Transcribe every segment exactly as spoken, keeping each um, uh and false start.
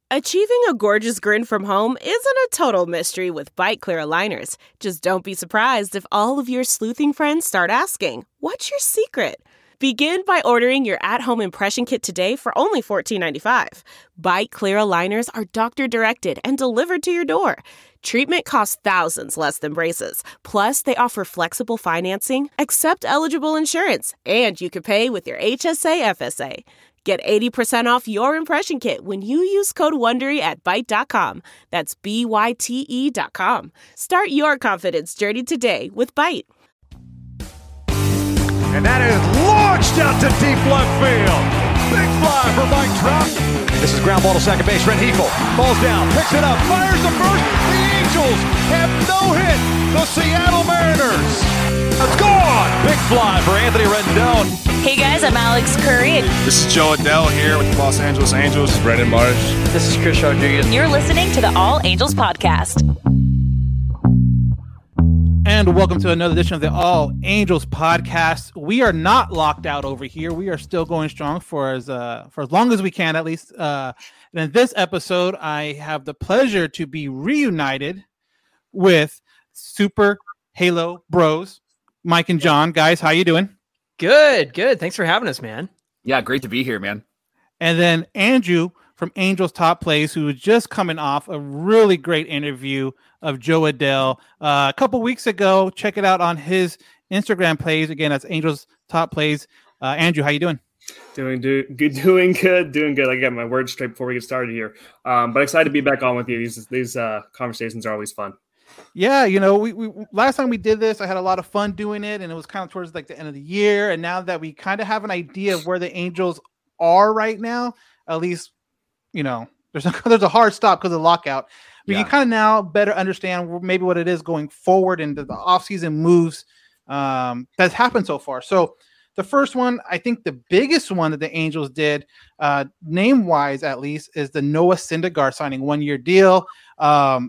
Achieving a gorgeous grin from home isn't a total mystery with Byte Clear aligners. Just don't be surprised if all of your sleuthing friends start asking, "What's your secret?" Begin by ordering your at-home impression kit today for only fourteen ninety-five. Byte Clear aligners are doctor-directed and delivered to your door. Treatment costs thousands less than braces. Plus, they offer flexible financing, accept eligible insurance, and you can pay with your H S A F S A. Get eighty percent off your impression kit when you use code WONDERY at byte dot com. That's B Y T E dot com. Start your confidence journey today with Byte. And that is launched out to deep left field. Big fly for Mike Trout. This is ground ball to second base. Rengifo falls down, picks it up, fires the first. The Angels have no hit. The Seattle Mariners. It's gone. Big fly for Anthony Rendon. Hey guys, I'm Alex Curry. This is Joe Adell here with the Los Angeles Angels. This is Brendan Marsh. This is Chris Rodriguez. You're listening to the All Angels Podcast. And welcome to another edition of the All Angels Podcast. We are not locked out over here. We are still going strong for as uh, for as long as we can, at least. Uh, and in this episode, I have the pleasure to be reunited with Super Halo Bros, Mike and John. Guys, how you doing? Good, good. Thanks for having us, man. Yeah, great to be here, man. And then Andrew from Angels Top Plays, who was just coming off a really great interview of Joe Adell uh, a couple weeks ago. Check it out on his Instagram page. Again, that's Angels Top Plays. Uh, Andrew, how you doing? Doing do, good, doing good, doing good. I got my words straight before we get started here. Um, but excited to be back on with you. These these uh, conversations are always fun. Yeah, you know, we, we last time we did this, I had a lot of fun doing it, and it was kind of towards like the end of the year. And now that we kind of have an idea of where the Angels are right now, at least, you know, there's a, there's a hard stop because of the lockout. We yeah. can kind of now better understand maybe what it is going forward into the offseason moves um, that's happened so far. So the first one, I think the biggest one that the Angels did, uh, name-wise at least, is the Noah Syndergaard signing one-year deal. Um,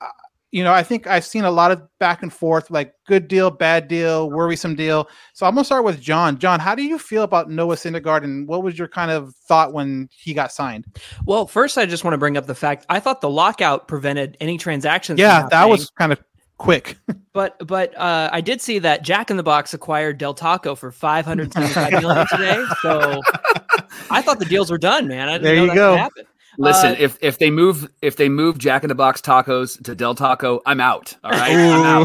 You know, I think I've seen a lot of back and forth, like good deal, bad deal, worrisome deal. So I'm going to start with John. John, how do you feel about Noah Syndergaard, and what was your kind of thought when he got signed? Well, first, I just want to bring up the fact I thought the lockout prevented any transactions. Yeah, that was kind of quick. but but uh, I did see that Jack in the Box acquired Del Taco for five hundred seventy-five million dollars today. So I thought the deals were done, man. I didn't there know you that go. could happen. Listen, uh, if if they move if they move Jack in the Box tacos to Del Taco, I'm out. All right, I'm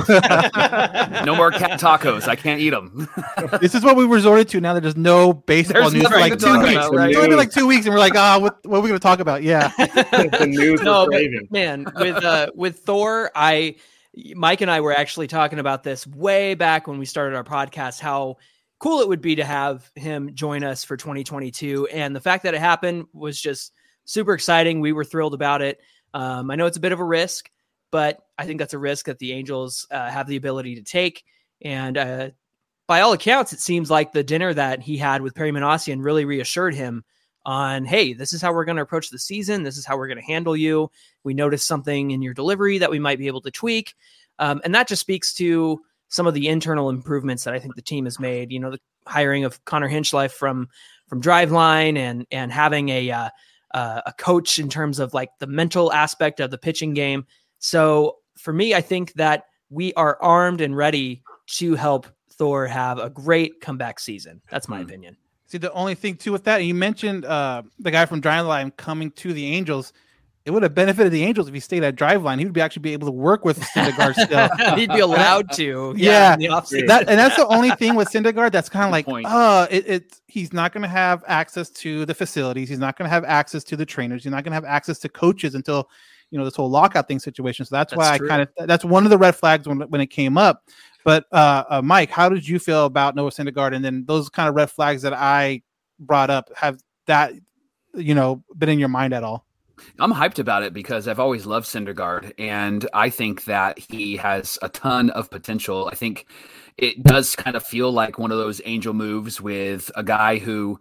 out. No more cat tacos. I can't eat them. This is what we resorted to now that there's no baseball There's news for like two weeks. About, right? It's only been like two weeks, and we're like, ah, oh, what, what are we going to talk about? Yeah, the news. No, but, man, with uh, with Thor, I Mike and I were actually talking about this way back when we started our podcast. How cool it would be to have him join us for twenty twenty-two, and the fact that it happened was just super exciting. We were thrilled about it. Um, I know it's a bit of a risk, but I think that's a risk that the Angels uh, have the ability to take. And uh, by all accounts, it seems like the dinner that he had with Perry Minasian really reassured him on, hey, this is how we're going to approach the season. This is how we're going to handle you. We noticed something in your delivery that we might be able to tweak. Um, and that just speaks to some of the internal improvements that I think the team has made. You know, the hiring of Connor Hinchlife from, from Driveline and, and having a, uh, Uh, a coach in terms of like the mental aspect of the pitching game. So for me, I think that we are armed and ready to help Thor have a great comeback season. That's my mm. opinion. See, the only thing too with that, you mentioned uh, the guy from Driveline coming to the Angels. It would have benefited the Angels if he stayed at Driveline. He would be actually be able to work with Syndergaard still. He'd be allowed to. Yeah, yeah that, and that's the only thing with Syndergaard that's kind of like, uh, it, it. He's not going to have access to the facilities. He's not going to have access to the trainers. He's not going to have access to coaches until, you know, this whole lockout thing situation. So that's, that's why true. I kind of that's one of the red flags when when it came up. But uh, uh, Mike, how did you feel about Noah Syndergaard? And then those kind of red flags that I brought up, have that, you know, been in your mind at all? I'm hyped about it because I've always loved Syndergaard, and I think that he has a ton of potential. I think it does kind of feel like one of those Angel moves with a guy who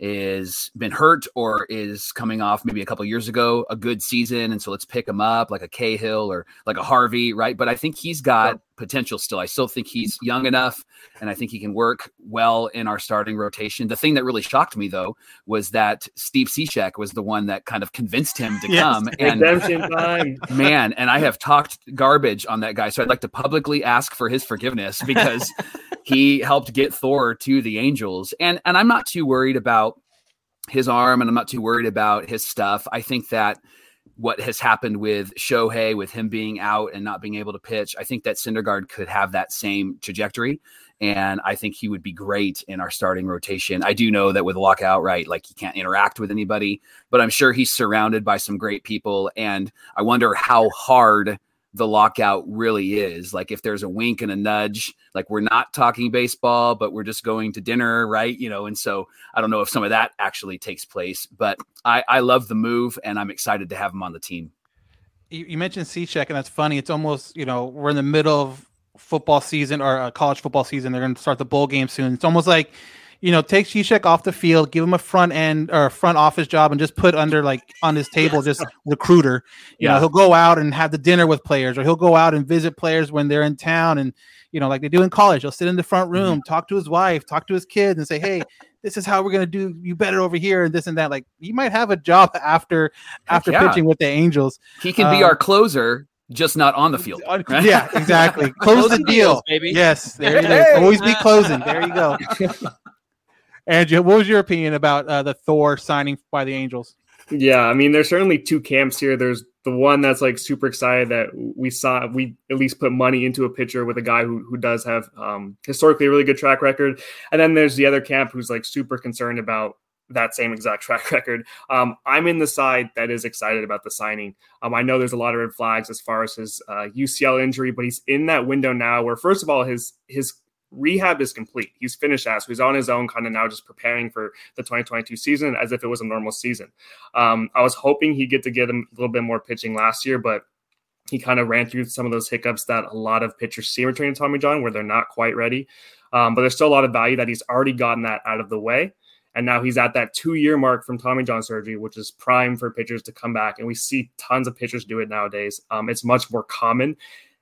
is been hurt or is coming off maybe a couple of years ago, a good season. And so let's pick him up like a Cahill or like a Harvey. Right. But I think he's got potential still. I still think he's young enough, and I think he can work well in our starting rotation. The thing that really shocked me, though, was that Steve Cishek was the one that kind of convinced him to yes, come. And redemption time. Man, and I have talked garbage on that guy, so I'd like to publicly ask for his forgiveness because he helped get Thor to the Angels. And and I'm not too worried about his arm, and I'm not too worried about his stuff. I think that what has happened with Shohei, with him being out and not being able to pitch, I think that Syndergaard could have that same trajectory. And I think he would be great in our starting rotation. I do know that with a lockout, right, like he can't interact with anybody, but I'm sure he's surrounded by some great people. And I wonder how hard the lockout really is. Like if there's a wink and a nudge, like we're not talking baseball, but we're just going to dinner, right? You know, and so I don't know if some of that actually takes place, but I, I love the move and I'm excited to have him on the team. You, you mentioned Cishek, and that's funny. It's almost, you know, we're in the middle of football season or a college football season. They're going to start the bowl game soon. It's almost like, you know, take Cishek off the field, give him a front end or a front office job, and just put under like on his table, just recruiter. You yeah. know, he'll go out and have the dinner with players, or he'll go out and visit players when they're in town. And, you know, like they do in college, he'll sit in the front room, mm-hmm. talk to his wife, talk to his kids and say, hey, this is how we're going to do you better over here. And this and that. Like he might have a job after, after yeah. pitching with the Angels. He can um, be our closer, just not on the field. Right? Yeah, exactly. Close the deal. Baby. Yes. There it is. Always be closing. There you go. Andrew, what was your opinion about uh, the Thor signing by the Angels? Yeah, I mean, there's certainly two camps here. There's the one that's like super excited that we saw, we at least put money into a pitcher with a guy who who does have um, historically a really good track record. And then there's the other camp who's like super concerned about that same exact track record. Um, I'm in the side that is excited about the signing. Um, I know there's a lot of red flags as far as his uh, U C L injury, but he's in that window now where, first of all, his his rehab is complete. He's finished as so he's on his own, kind of now just preparing for the twenty twenty-two season as if it was a normal season. Um, I was hoping he'd get to get him a little bit more pitching last year, but he kind of ran through some of those hiccups that a lot of pitchers see returning to Tommy John, where they're not quite ready. Um, but there's still a lot of value that he's already gotten that out of the way. And now he's at that two-year mark from Tommy John surgery, which is prime for pitchers to come back. And we see tons of pitchers do it nowadays. Um, it's much more common.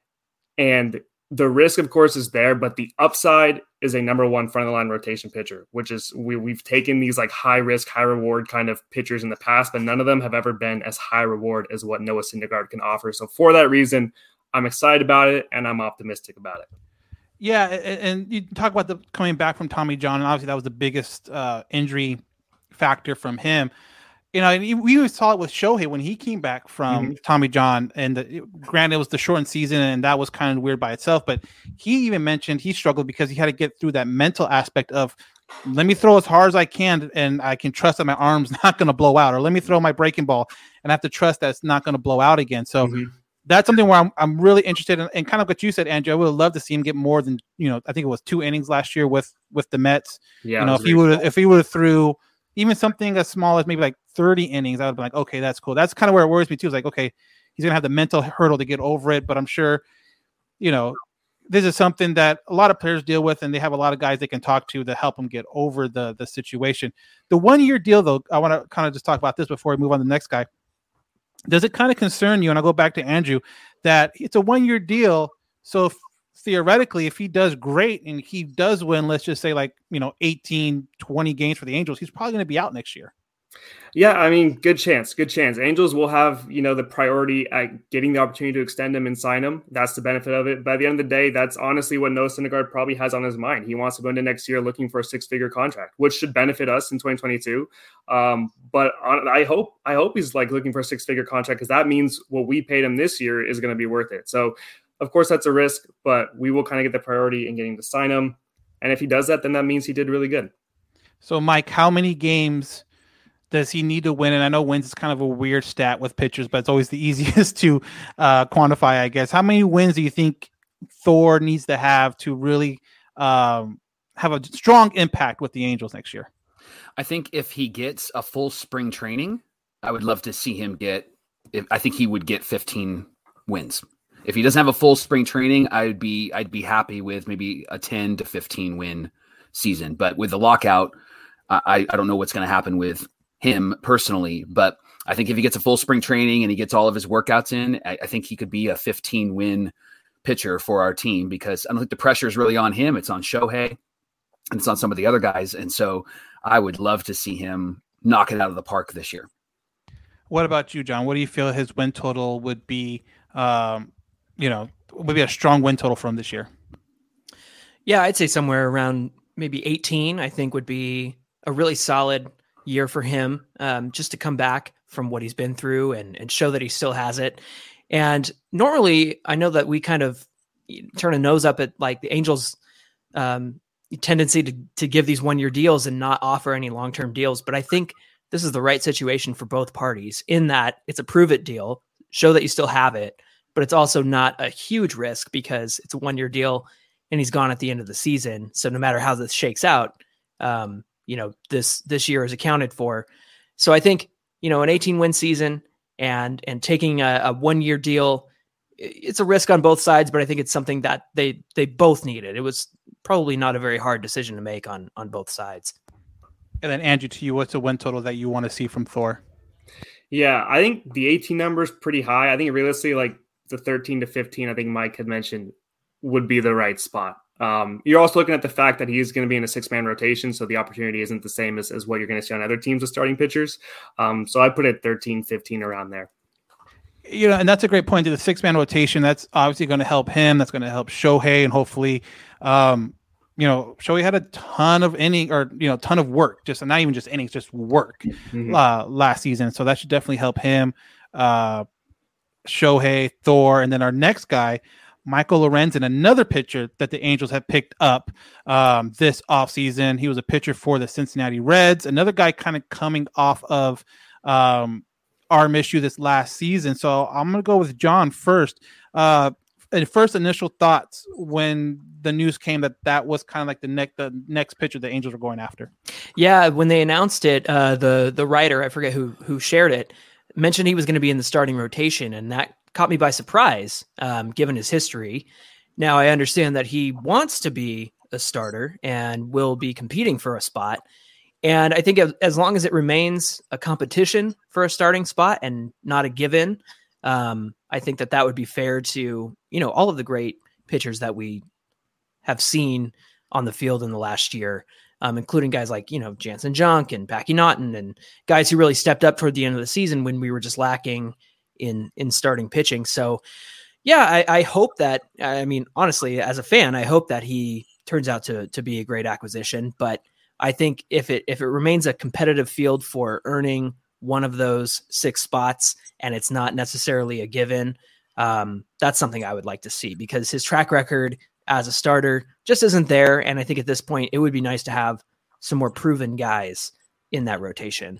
And the risk, of course, is there, but the upside is a number one front of the line rotation pitcher, which is we, we've taken these like high risk, high reward kind of pitchers in the past, but none of them have ever been as high reward as what Noah Syndergaard can offer. So for that reason, I'm excited about it and I'm optimistic about it. Yeah, and you talk about the coming back from Tommy John, and obviously that was the biggest uh, injury factor from him. You know, and we even saw it with Shohei when he came back from mm-hmm. Tommy John, and the, granted it was the shortened season, and that was kind of weird by itself. But he even mentioned he struggled because he had to get through that mental aspect of, let me throw as hard as I can, and I can trust that my arm's not going to blow out, or let me throw my breaking ball, and I have to trust that it's not going to blow out again. So mm-hmm. that's something where I'm I'm really interested in, and kind of what you said, Andrew. I would love to see him get more than, you know, I think it was two innings last year with with the Mets. Yeah, you know, if he would if he would have threw even something as small as maybe like thirty innings, I would be like, okay, that's cool. That's kind of where it worries me too. It's like, okay, he's gonna have the mental hurdle to get over it, but I'm sure, you know, this is something that a lot of players deal with, and they have a lot of guys they can talk to to help them get over the the situation. The one year deal, though, I want to kind of just talk about this before we move on to the next guy. Does it kind of concern you, and I'll go back to Andrew, that it's a one year deal? So if, theoretically, if he does great and he does win, let's just say like, you know, eighteen, twenty games for the Angels, he's probably going to be out next year. Yeah, I mean, good chance, good chance. Angels will have, you know, the priority at getting the opportunity to extend him and sign him. That's the benefit of it. But at the end of the day, that's honestly what Noah Syndergaard probably has on his mind. He wants to go into next year looking for a six-figure contract, which should benefit us in twenty twenty-two. Um, but on, I hope I hope he's like looking for a six-figure contract, because that means what we paid him this year is going to be worth it. So, of course, that's a risk, but we will kind of get the priority in getting to sign him. And if he does that, then that means he did really good. So, Mike, how many games does he need to win? And I know wins is kind of a weird stat with pitchers, but it's always the easiest to uh, quantify, I guess. How many wins do you think Thor needs to have to really um, have a strong impact with the Angels next year? I think if he gets a full spring training, I would love to see him get, if, I think he would get fifteen wins. If he doesn't have a full spring training, I'd be, I'd be happy with maybe a ten to fifteen win season. But with the lockout, I, I don't know what's going to happen with him personally, but I think if he gets a full spring training and he gets all of his workouts in, I, I think he could be a fifteen win pitcher for our team, because I don't think the pressure is really on him. It's on Shohei and it's on some of the other guys. And so I would love to see him knock it out of the park this year. What about you, John? What do you feel his win total would be, um, you know, would be a strong win total from this year? Yeah, I'd say somewhere around maybe eighteen, I think would be a really solid year for him, um, just to come back from what he's been through and, and show that he still has it. And normally I know that we kind of turn a nose up at like the Angels' um, tendency to, to give these one-year deals and not offer any long-term deals. But I think this is the right situation for both parties in that it's a prove it deal, show that you still have it, but it's also not a huge risk because it's a one-year deal and he's gone at the end of the season. So no matter how this shakes out, um, you know, this, this year is accounted for. So I think, you know, an eighteen win season and, and taking a, a one year deal, it's a risk on both sides, but I think it's something that they, they both needed. It was probably not a very hard decision to make on, on both sides. And then Andrew, to you, what's the win total that you want to see from Thor? Yeah, I think the eighteen number is pretty high. I think realistically, like the thirteen to fifteen, I think Mike had mentioned, would be the right spot. Um, you're also looking at the fact that he's going to be in a six-man rotation, so the opportunity isn't the same as, as what you're going to see on other teams with starting pitchers. Um, so I put it thirteen, fifteen around there. You know, and that's a great point to the six-man rotation. That's obviously going to help him. That's going to help Shohei, and hopefully, um, you know, Shohei had a ton of inning or, you know, ton of work, just not even just innings, just work mm-hmm. uh, last season. So that should definitely help him. Uh, Shohei, Thor, and then our next guy, Michael Lorenzen, another pitcher that the Angels have picked up um, this offseason. He was a pitcher for the Cincinnati Reds, another guy kind of coming off of um, arm issue this last season. So I'm going to go with John first. Uh, and first initial thoughts when the news came that that was kind of like the next the next pitcher the Angels were going after. Yeah, when they announced it, uh, the the writer, I forget who who shared it, mentioned he was going to be in the starting rotation, and that caught me by surprise, um, given his history. Now I understand that he wants to be a starter and will be competing for a spot. And I think as long as it remains a competition for a starting spot and not a given, um, I think that that would be fair to, you know, all of the great pitchers that we have seen on the field in the last year, um, including guys like, you know, Jansen Junk and Packy Naughton and guys who really stepped up toward the end of the season when we were just lacking in, in starting pitching. So yeah, I, I hope that, I mean, honestly, as a fan, I hope that he turns out to, to be a great acquisition, but I think if it, if it remains a competitive field for earning one of those six spots and it's not necessarily a given, um, that's something I would like to see because his track record as a starter just isn't there. And I think at this point it would be nice to have some more proven guys in that rotation.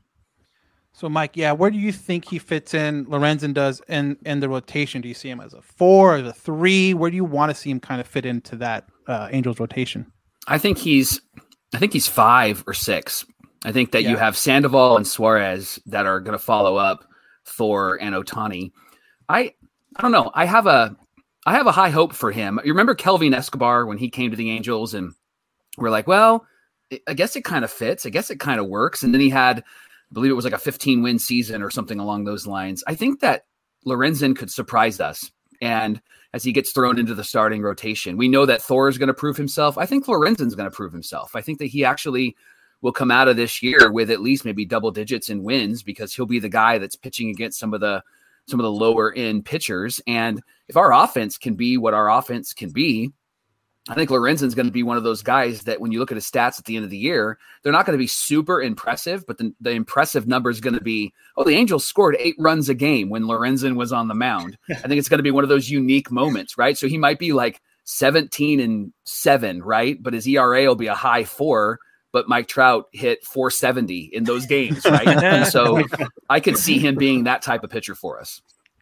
So, Mike, yeah, where do you think he fits in? Lorenzen does in, in the rotation. Do you see him as a four, as a three? Where do you want to see him kind of fit into that uh, Angels rotation? I think he's, I think he's five or six. I think that yeah. you have Sandoval and Suarez that are going to follow up Thor and Ohtani. I, I don't know. I have a, I have a high hope for him. You remember Kelvin Escobar when he came to the Angels, and we're like, well, I guess it kind of fits. I guess it kind of works. And then he had, I believe it was like a fifteen win season or something along those lines. I think that Lorenzen could surprise us. And as he gets thrown into the starting rotation, we know that Thor is going to prove himself. I think Lorenzen's going to prove himself. I think that he actually will come out of this year with at least maybe double digits in wins because he'll be the guy that's pitching against some of the, some of the lower end pitchers. And if our offense can be what our offense can be, I think Lorenzen's going to be one of those guys that when you look at his stats at the end of the year, they're not going to be super impressive, but the, the impressive number is going to be, oh, the Angels scored eight runs a game when Lorenzen was on the mound. I think it's going to be one of those unique moments, right? So he might be like seventeen and seven, right? But his E R A will be a high four, but Mike Trout hit four seventy in those games, right? And so I could see him being that type of pitcher for us.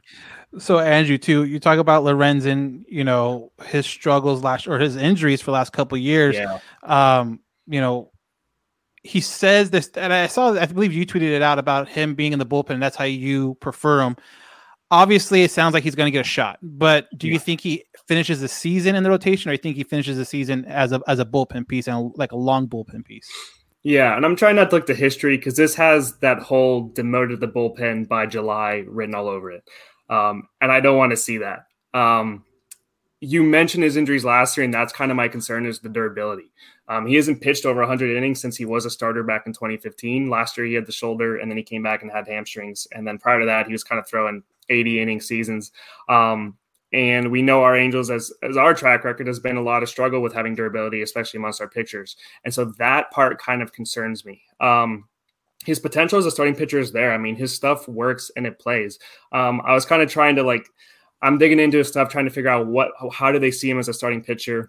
So Andrew, too, you talk about Lorenzen, you know, his struggles last or his injuries for the last couple of years. Yeah. Um, you know, he says this, and I saw, I believe you tweeted it out about him being in the bullpen. And that's how you prefer him. Obviously, it sounds like he's going to get a shot, but do yeah. you think he finishes the season in the rotation, or do you think he finishes the season as a as a bullpen piece and like a long bullpen piece? Yeah, and I'm trying not to look to history because this has that whole demoted the bullpen by July written all over it. Um, and I don't want to see that. Um, you mentioned his injuries last year, and that's kind of my concern is the durability. Um, he hasn't pitched over one hundred innings since he was a starter back in twenty fifteen. Last year he had the shoulder, and then he came back and had hamstrings. And then prior to that, he was kind of throwing eighty inning seasons. Um, and we know our Angels, as, as our track record, has been a lot of struggle with having durability, especially amongst our pitchers. And so that part kind of concerns me. Um, his potential as a starting pitcher is there. I mean, his stuff works and it plays. Um, I was kind of trying to like, I'm digging into his stuff, trying to figure out what, how do they see him as a starting pitcher.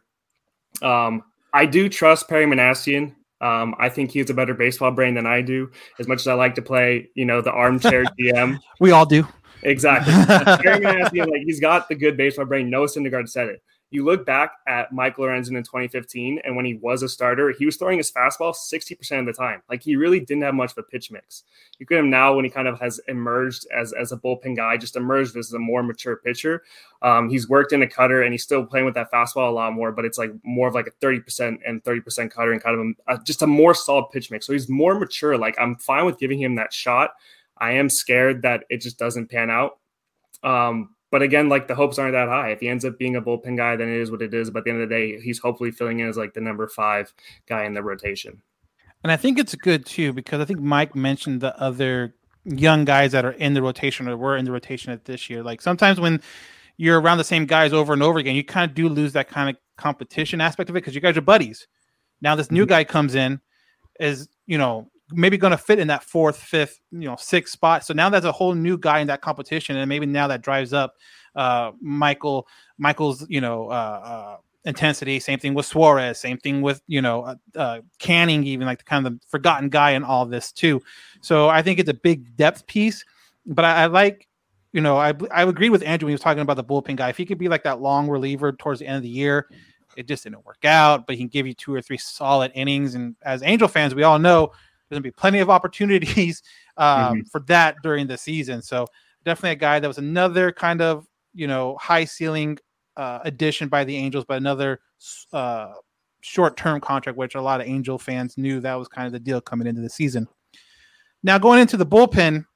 Um, I do trust Perry Manassian. Um, I think he has a better baseball brain than I do, as much as I like to play, you know, the armchair G M. We all do. Exactly. Perry Manassian, like, he's got the good baseball brain. Noah Syndergaard said it. You look back at Mike Lorenzen in twenty fifteen, and when he was a starter, he was throwing his fastball sixty percent of the time. Like, he really didn't have much of a pitch mix. You get him now when he kind of has emerged as, as a bullpen guy, just emerged as a more mature pitcher. Um, he's worked in a cutter, and he's still playing with that fastball a lot more, but it's like more of like a thirty percent and thirty percent cutter and kind of a, a, just a more solid pitch mix. So he's more mature. Like, I'm fine with giving him that shot. I am scared that it just doesn't pan out. Um, But again, like, the hopes aren't that high. If he ends up being a bullpen guy, then it is what it is. But at the end of the day, he's hopefully filling in as like the number five guy in the rotation. And I think it's good too, because I think Mike mentioned the other young guys that are in the rotation or were in the rotation at this year. Like, sometimes when you're around the same guys over and over again, you kind of do lose that kind of competition aspect of it, because you guys are buddies. Now this new guy comes in, is, you know, maybe going to fit in that fourth, fifth, you know, sixth spot. So now there's a whole new guy in that competition, and maybe now that drives up uh, Michael, Michael's, you know, uh, uh, intensity. Same thing with Suarez. Same thing with, you know, uh, uh, Canning, even like the kind of the forgotten guy in all this too. So I think it's a big depth piece. But I, I like, you know, I I agree with Andrew when he was talking about the bullpen guy. If he could be like that long reliever towards the end of the year, it just didn't work out. But he can give you two or three solid innings. And as Angel fans, we all know there's going to be plenty of opportunities um, mm-hmm. for that during the season. So definitely a guy that was another kind of, you know, high ceiling uh, addition by the Angels, but another uh, short-term contract, which a lot of Angel fans knew that was kind of the deal coming into the season. Now going into the bullpen,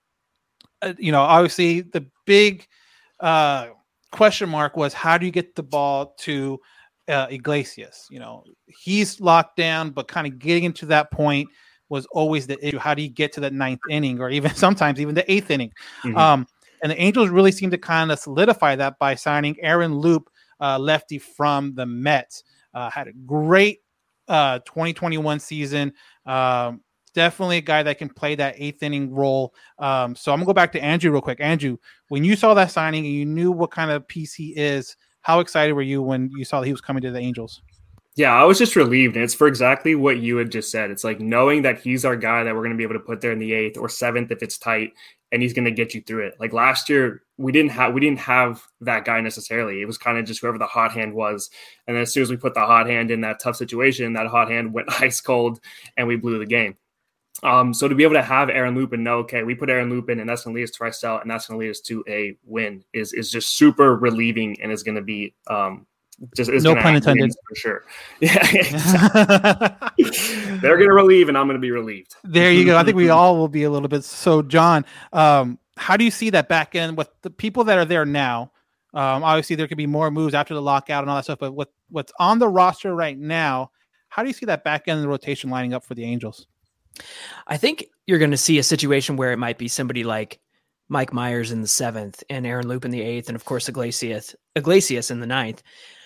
uh, you know, obviously the big uh, question mark was, how do you get the ball to uh, Iglesias? You know, he's locked down, but kind of getting into that point was always the issue. How do you get to that ninth inning, or even sometimes even the eighth inning? Mm-hmm. Um, and the Angels really seem to kind of solidify that by signing Aaron Loup, uh, lefty from the Mets. Uh, had a great uh, twenty twenty-one season. Um, definitely a guy that can play that eighth inning role. Um, so I'm gonna go back to Andrew real quick. Andrew, when you saw that signing and you knew what kind of piece he is, how excited were you when you saw that he was coming to the Angels? Yeah, I was just relieved. And it's for exactly what you had just said. It's like knowing that he's our guy that we're going to be able to put there in the eighth or seventh if it's tight, and he's going to get you through it. Like last year, we didn't have we didn't have that guy necessarily. It was kind of just whoever the hot hand was. And then as soon as we put the hot hand in that tough situation, that hot hand went ice cold and we blew the game. Um, so to be able to have Aaron Loup and know, okay, we put Aaron Loup in and that's going to lead us to Rysel and that's going to lead us to a win is is just super relieving, and is going to be um, Just no pun intended for sure. Yeah, exactly. They're going to relieve, and I'm going to be relieved. There you go. I think we all will be a little bit. So, John, um, how do you see that back end with the people that are there now? Um, obviously, there could be more moves after the lockout and all that stuff, but with what's on the roster right now, how do you see that back end of the rotation lining up for the Angels? I think you're going to see a situation where it might be somebody like Mike Myers in the seventh and Aaron Loup in the eighth, and of course Iglesias, Iglesias in the ninth.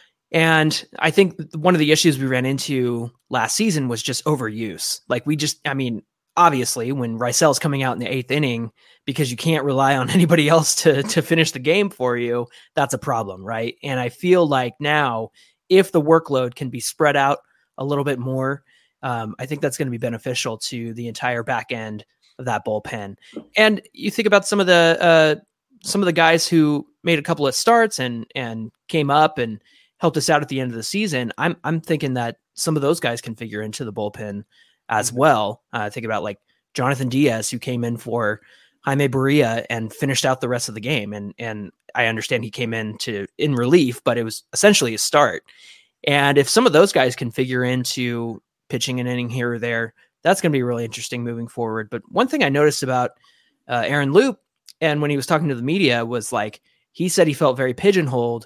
And I think one of the issues we ran into last season was just overuse. Like we just, I mean, obviously when Rysel's coming out in the eighth inning because you can't rely on anybody else to, to finish the game for you, that's a problem, right? And I feel like now if the workload can be spread out a little bit more, um, I think that's going to be beneficial to the entire back end of that bullpen. And you think about some of the uh, some of the guys who made a couple of starts and and came up and helped us out at the end of the season. I'm I'm thinking that some of those guys can figure into the bullpen as well. Uh, think about like Jonathan Diaz, who came in for Jaime Barria and finished out the rest of the game. And and I understand he came in to in relief, but it was essentially a start. And if some of those guys can figure into pitching an inning here or there, that's going to be really interesting moving forward. But one thing I noticed about uh, Aaron Loup, and when he was talking to the media, was like he said he felt very pigeonholed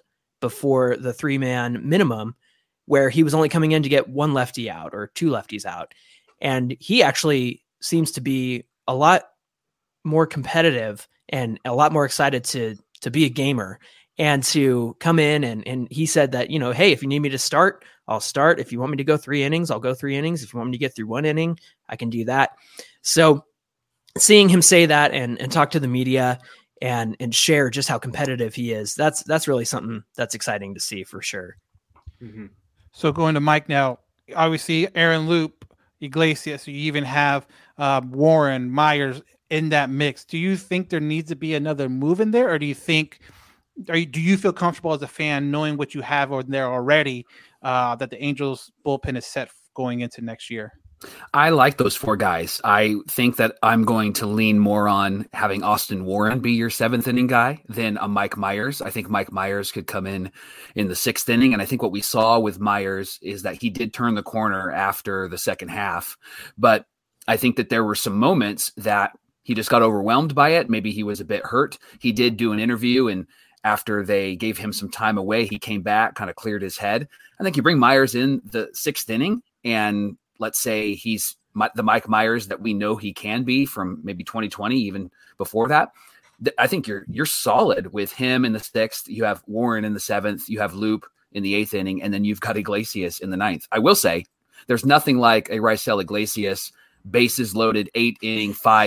before the three man minimum, where he was only coming in to get one lefty out or two lefties out. And he actually seems to be a lot more competitive and a lot more excited to, to be a gamer and to come in. And, and he said that, you know, hey, if you need me to start, I'll start. If you want me to go three innings, I'll go three innings. If you want me to get through one inning, I can do that. So seeing him say that and, and talk to the media and, and share just how competitive he is, that's, that's really something that's exciting to see for sure. Mm-hmm. So going to Mike now, obviously Aaron Loup, Iglesias, you even have uh, Warren, Myers in that mix. Do you think there needs to be another move in there, or do you think, are you, do you feel comfortable as a fan knowing what you have on there already, uh, that the Angels bullpen is set going into next year? I like those four guys. I think that I'm going to lean more on having Austin Warren be your seventh inning guy than a Mike Myers. I think Mike Myers could come in in the sixth inning. And I think what we saw with Myers is that he did turn the corner after the second half. But I think that there were some moments that he just got overwhelmed by it. Maybe he was a bit hurt. He did do an interview, and after they gave him some time away, he came back, kind of cleared his head. I think you bring Myers in the sixth inning, and let's say he's the Mike Myers that we know he can be from maybe twenty twenty, even before that. I think you're you're solid with him in the sixth. You have Warren in the seventh. You have Loup in the eighth inning, and then you've got Iglesias in the ninth. I will say there's nothing like a Raisel Iglesias bases loaded eight inning five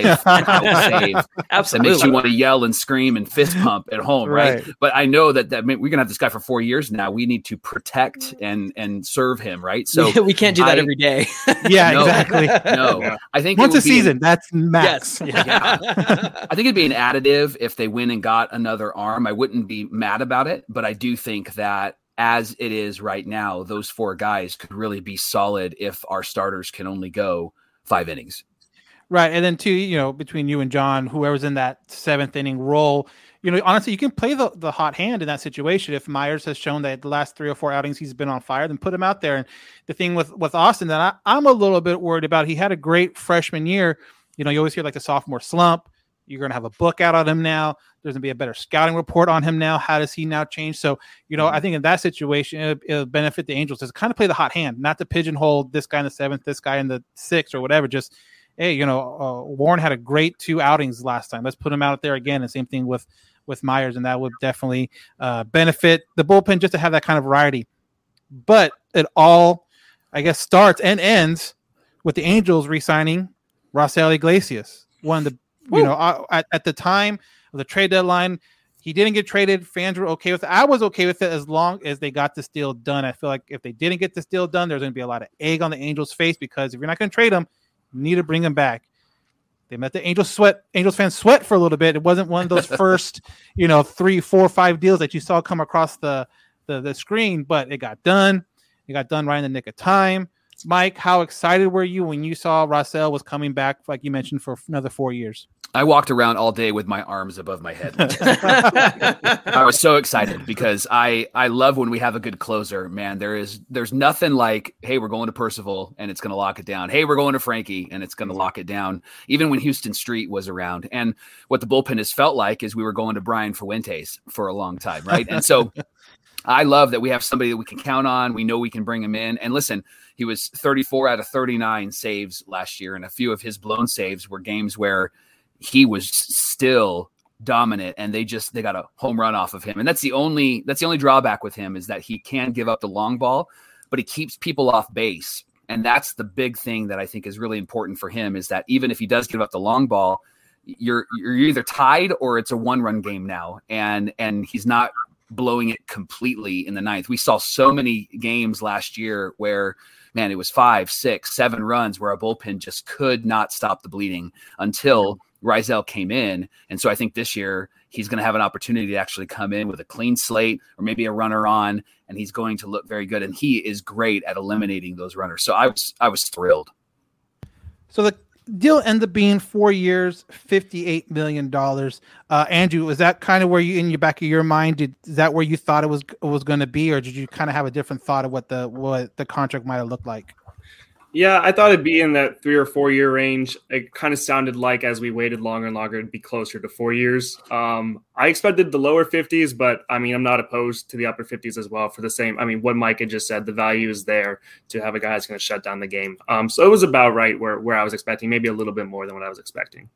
save. Absolutely, that makes you want to yell and scream and fist pump at home, right? right? But I know that that we're gonna have this guy for four years now. We need to protect and and serve him, right? So we can't do that I, every day. yeah, no, exactly. No, yeah. I think once a season, an, that's max. Yes. Yeah. I think it'd be an additive if they win and got another arm. I wouldn't be mad about it, but I do think that as it is right now, those four guys could really be solid if our starters can only go five innings. Right. And then two, you know, between you and John, whoever's in that seventh inning role, you know, honestly, you can play the, the hot hand in that situation. If Myers has shown that the last three or four outings he's been on fire, then put him out there. And the thing with, with Austin that I, I'm a little bit worried about, he had a great freshman year. You know, you always hear like the sophomore slump. You're going to have a book out on him now. There's going to be a better scouting report on him now. How does he now change? So, you know, I think in that situation, it'll, it'll benefit the Angels to kind of play the hot hand, not to pigeonhole this guy in the seventh, this guy in the sixth or whatever. Just, hey, you know, uh, Warren had a great two outings last time. Let's put him out there again. And same thing with, with Myers. And that would definitely uh, benefit the bullpen just to have that kind of variety. But it all, I guess, starts and ends with the Angels re-signing Raisel Iglesias, one of the, you know, uh, at, at the time of the trade deadline, he didn't get traded. Fans were okay with it. I was okay with it as long as they got this deal done. I feel like if they didn't get this deal done, there's going to be a lot of egg on the Angels' face, because if you're not going to trade him, you need to bring him back. They met the Angels sweat. Angels fans sweat for a little bit. It wasn't one of those first, you know, three, four, five deals that you saw come across the, the, the screen, but it got done. It got done right in the nick of time. Mike, how excited were you when you saw Raisel was coming back, like you mentioned, for another four years? I walked around all day with my arms above my head. I was so excited because I, I love when we have a good closer, man. There is, there's nothing like, hey, we're going to Percival and it's going to lock it down. Hey, we're going to Frankie and it's going to lock it down. Even when Houston Street was around. And what the bullpen has felt like is we were going to Brian Fuentes for a long time. Right. And so I love that we have somebody that we can count on. We know we can bring him in. And listen, he was thirty-four out of thirty-nine saves last year. And a few of his blown saves were games where he was still dominant and they just, they got a home run off of him. And that's the only, that's the only drawback with him, is that he can give up the long ball, but he keeps people off base. And that's the big thing that I think is really important for him, is that even if he does give up the long ball, you're, you're either tied or it's a one run game now. And, and he's not blowing it completely in the ninth. We saw so many games last year where, man, it was five, six, seven runs where our bullpen just could not stop the bleeding until Raisel came in. And so I think this year he's going to have an opportunity to actually come in with a clean slate or maybe a runner on, and he's going to look very good. And he is great at eliminating those runners. So I was, I was thrilled. So the deal ended up being four years, fifty-eight million dollars. Uh, Andrew, was that kind of where you, in your back of your mind, did, is that where you thought it was, was going to be, or did you kind of have a different thought of what the, what the contract might have looked like? Yeah, I thought it'd be in that three or four year range. It kind of sounded like as we waited longer and longer, it'd be closer to four years. Um, I expected the lower fifties, but I mean, I'm not opposed to the upper fifties as well for the same. I mean, what Mike had just said, the value is there to have a guy that's going to shut down the game. Um, so it was about right where, where I was expecting, maybe a little bit more than what I was expecting.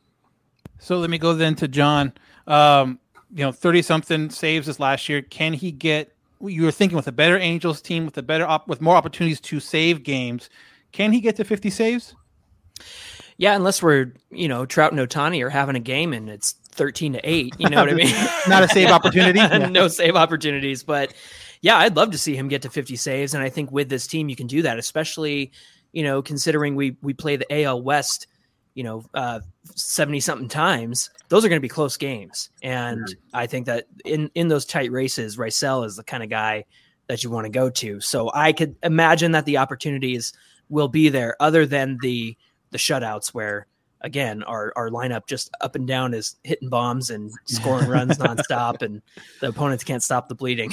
So let me go then to John. Um, you know, thirty something saves this last year. Can he get, you were thinking with a better Angels team, with a better, op, with more opportunities to save games, can he get to fifty saves? Yeah, unless we're, you know, Trout and Ohtani are having a game and it's thirteen to eight, you know what I mean? Not a save opportunity. Yeah. No save opportunities, but yeah, I'd love to see him get to fifty saves. And I think with this team, you can do that, especially, you know, considering we, we play the A L West, you know, uh, seventy something times. Those are going to be close games. And mm-hmm. I think that in, in those tight races, Raisel is the kind of guy that you want to go to. So I could imagine that the opportunities will be there, other than the the shutouts where, again, our, our lineup just up and down is hitting bombs and scoring runs nonstop, and the opponents can't stop the bleeding.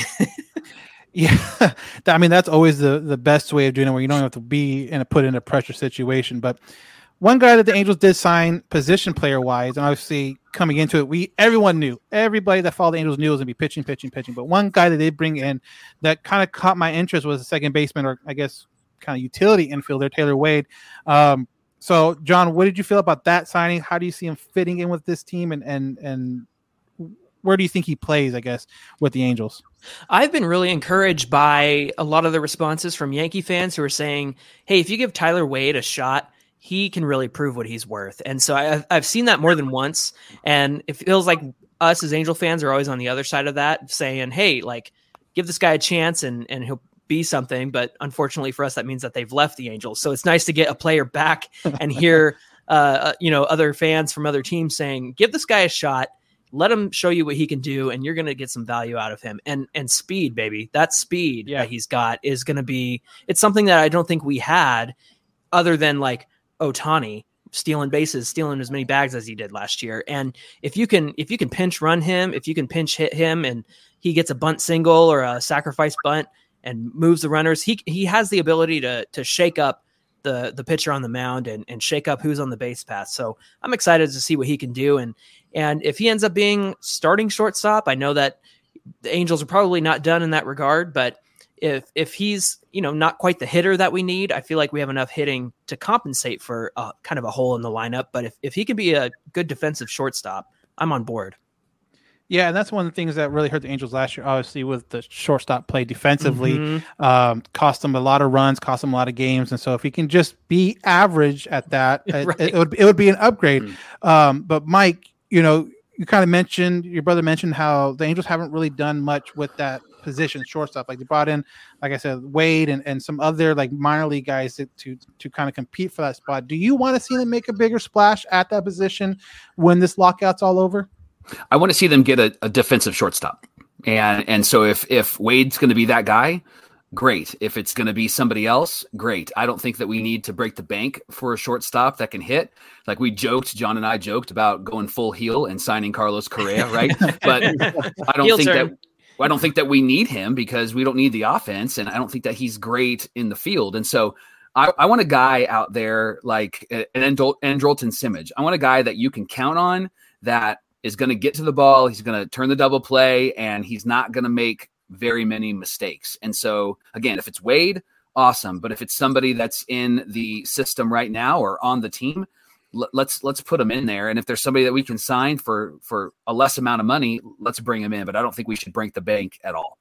Yeah, I mean, that's always the, the best way of doing it, where you don't have to be in a put in a pressure situation. But one guy that the Angels did sign position player wise, and obviously coming into it, we everyone knew, everybody that followed the Angels knew it was going to be pitching, pitching, pitching. But one guy that they bring in that kind of caught my interest was the second baseman, or I guess kind of utility infielder, Taylor Wade. Um, so, John, what did you feel about that signing? How do you see him fitting in with this team, and and and where do you think he plays, I guess, with the Angels? I've been really encouraged by a lot of the responses from Yankee fans who are saying, hey, if you give Tyler Wade a shot, he can really prove what he's worth. And so I've, I've seen that more than once. And it feels like us as Angel fans are always on the other side of that, saying, hey, like, give this guy a chance and, and he'll be something. But unfortunately for us, that means that they've left the Angels. So it's nice to get a player back and hear, uh, you know, other fans from other teams saying, give this guy a shot. Let him show you what he can do, and you're going to get some value out of him. And and speed, baby. That speed yeah. that he's got is going to be – it's something that I don't think we had other than, like, Ohtani stealing bases, stealing as many bags as he did last year. And if you can if you can pinch run him, if you can pinch hit him and he gets a bunt single or a sacrifice bunt and moves the runners, he he has the ability to to shake up the the pitcher on the mound and, and shake up who's on the base path. So I'm excited to see what he can do. And and if he ends up being starting shortstop, I know that the Angels are probably not done in that regard, but if if he's, you know, not quite the hitter that we need, I feel like we have enough hitting to compensate for a, kind of a hole in the lineup. But if, if he can be a good defensive shortstop, I'm on board. Yeah, and that's one of the things that really hurt the Angels last year, obviously, with the shortstop play defensively. Mm-hmm. Um, cost them a lot of runs, cost them a lot of games. And so if he can just be average at that, right. it, it, would, it would be an upgrade. Mm-hmm. Um, but, Mike, you know, you kind of mentioned, your brother mentioned how the Angels haven't really done much with that position, shortstop. Like they brought in, like I said, Wade and, and some other like minor league guys to, to to kind of compete for that spot. Do you want to see them make a bigger splash at that position when this lockout's all over? I want to see them get a, a defensive shortstop. And and so if if Wade's going to be that guy, great. If it's going to be somebody else, great. I don't think that we need to break the bank for a shortstop that can hit. Like we joked, John and I joked about going full heel and signing Carlos Correa, right? But I don't heel think turn. that I don't think that we need him because we don't need the offense, and I don't think that he's great in the field. And so I, I want a guy out there like an Andrelton Simmons. I want a guy that you can count on that is going to get to the ball. He's going to turn the double play, and he's not going to make very many mistakes. And so, again, if it's Wade, awesome. But if it's somebody that's in the system right now or on the team, l- let's let's put him in there. And if there's somebody that we can sign for for a less amount of money, let's bring him in. But I don't think we should break the bank at all.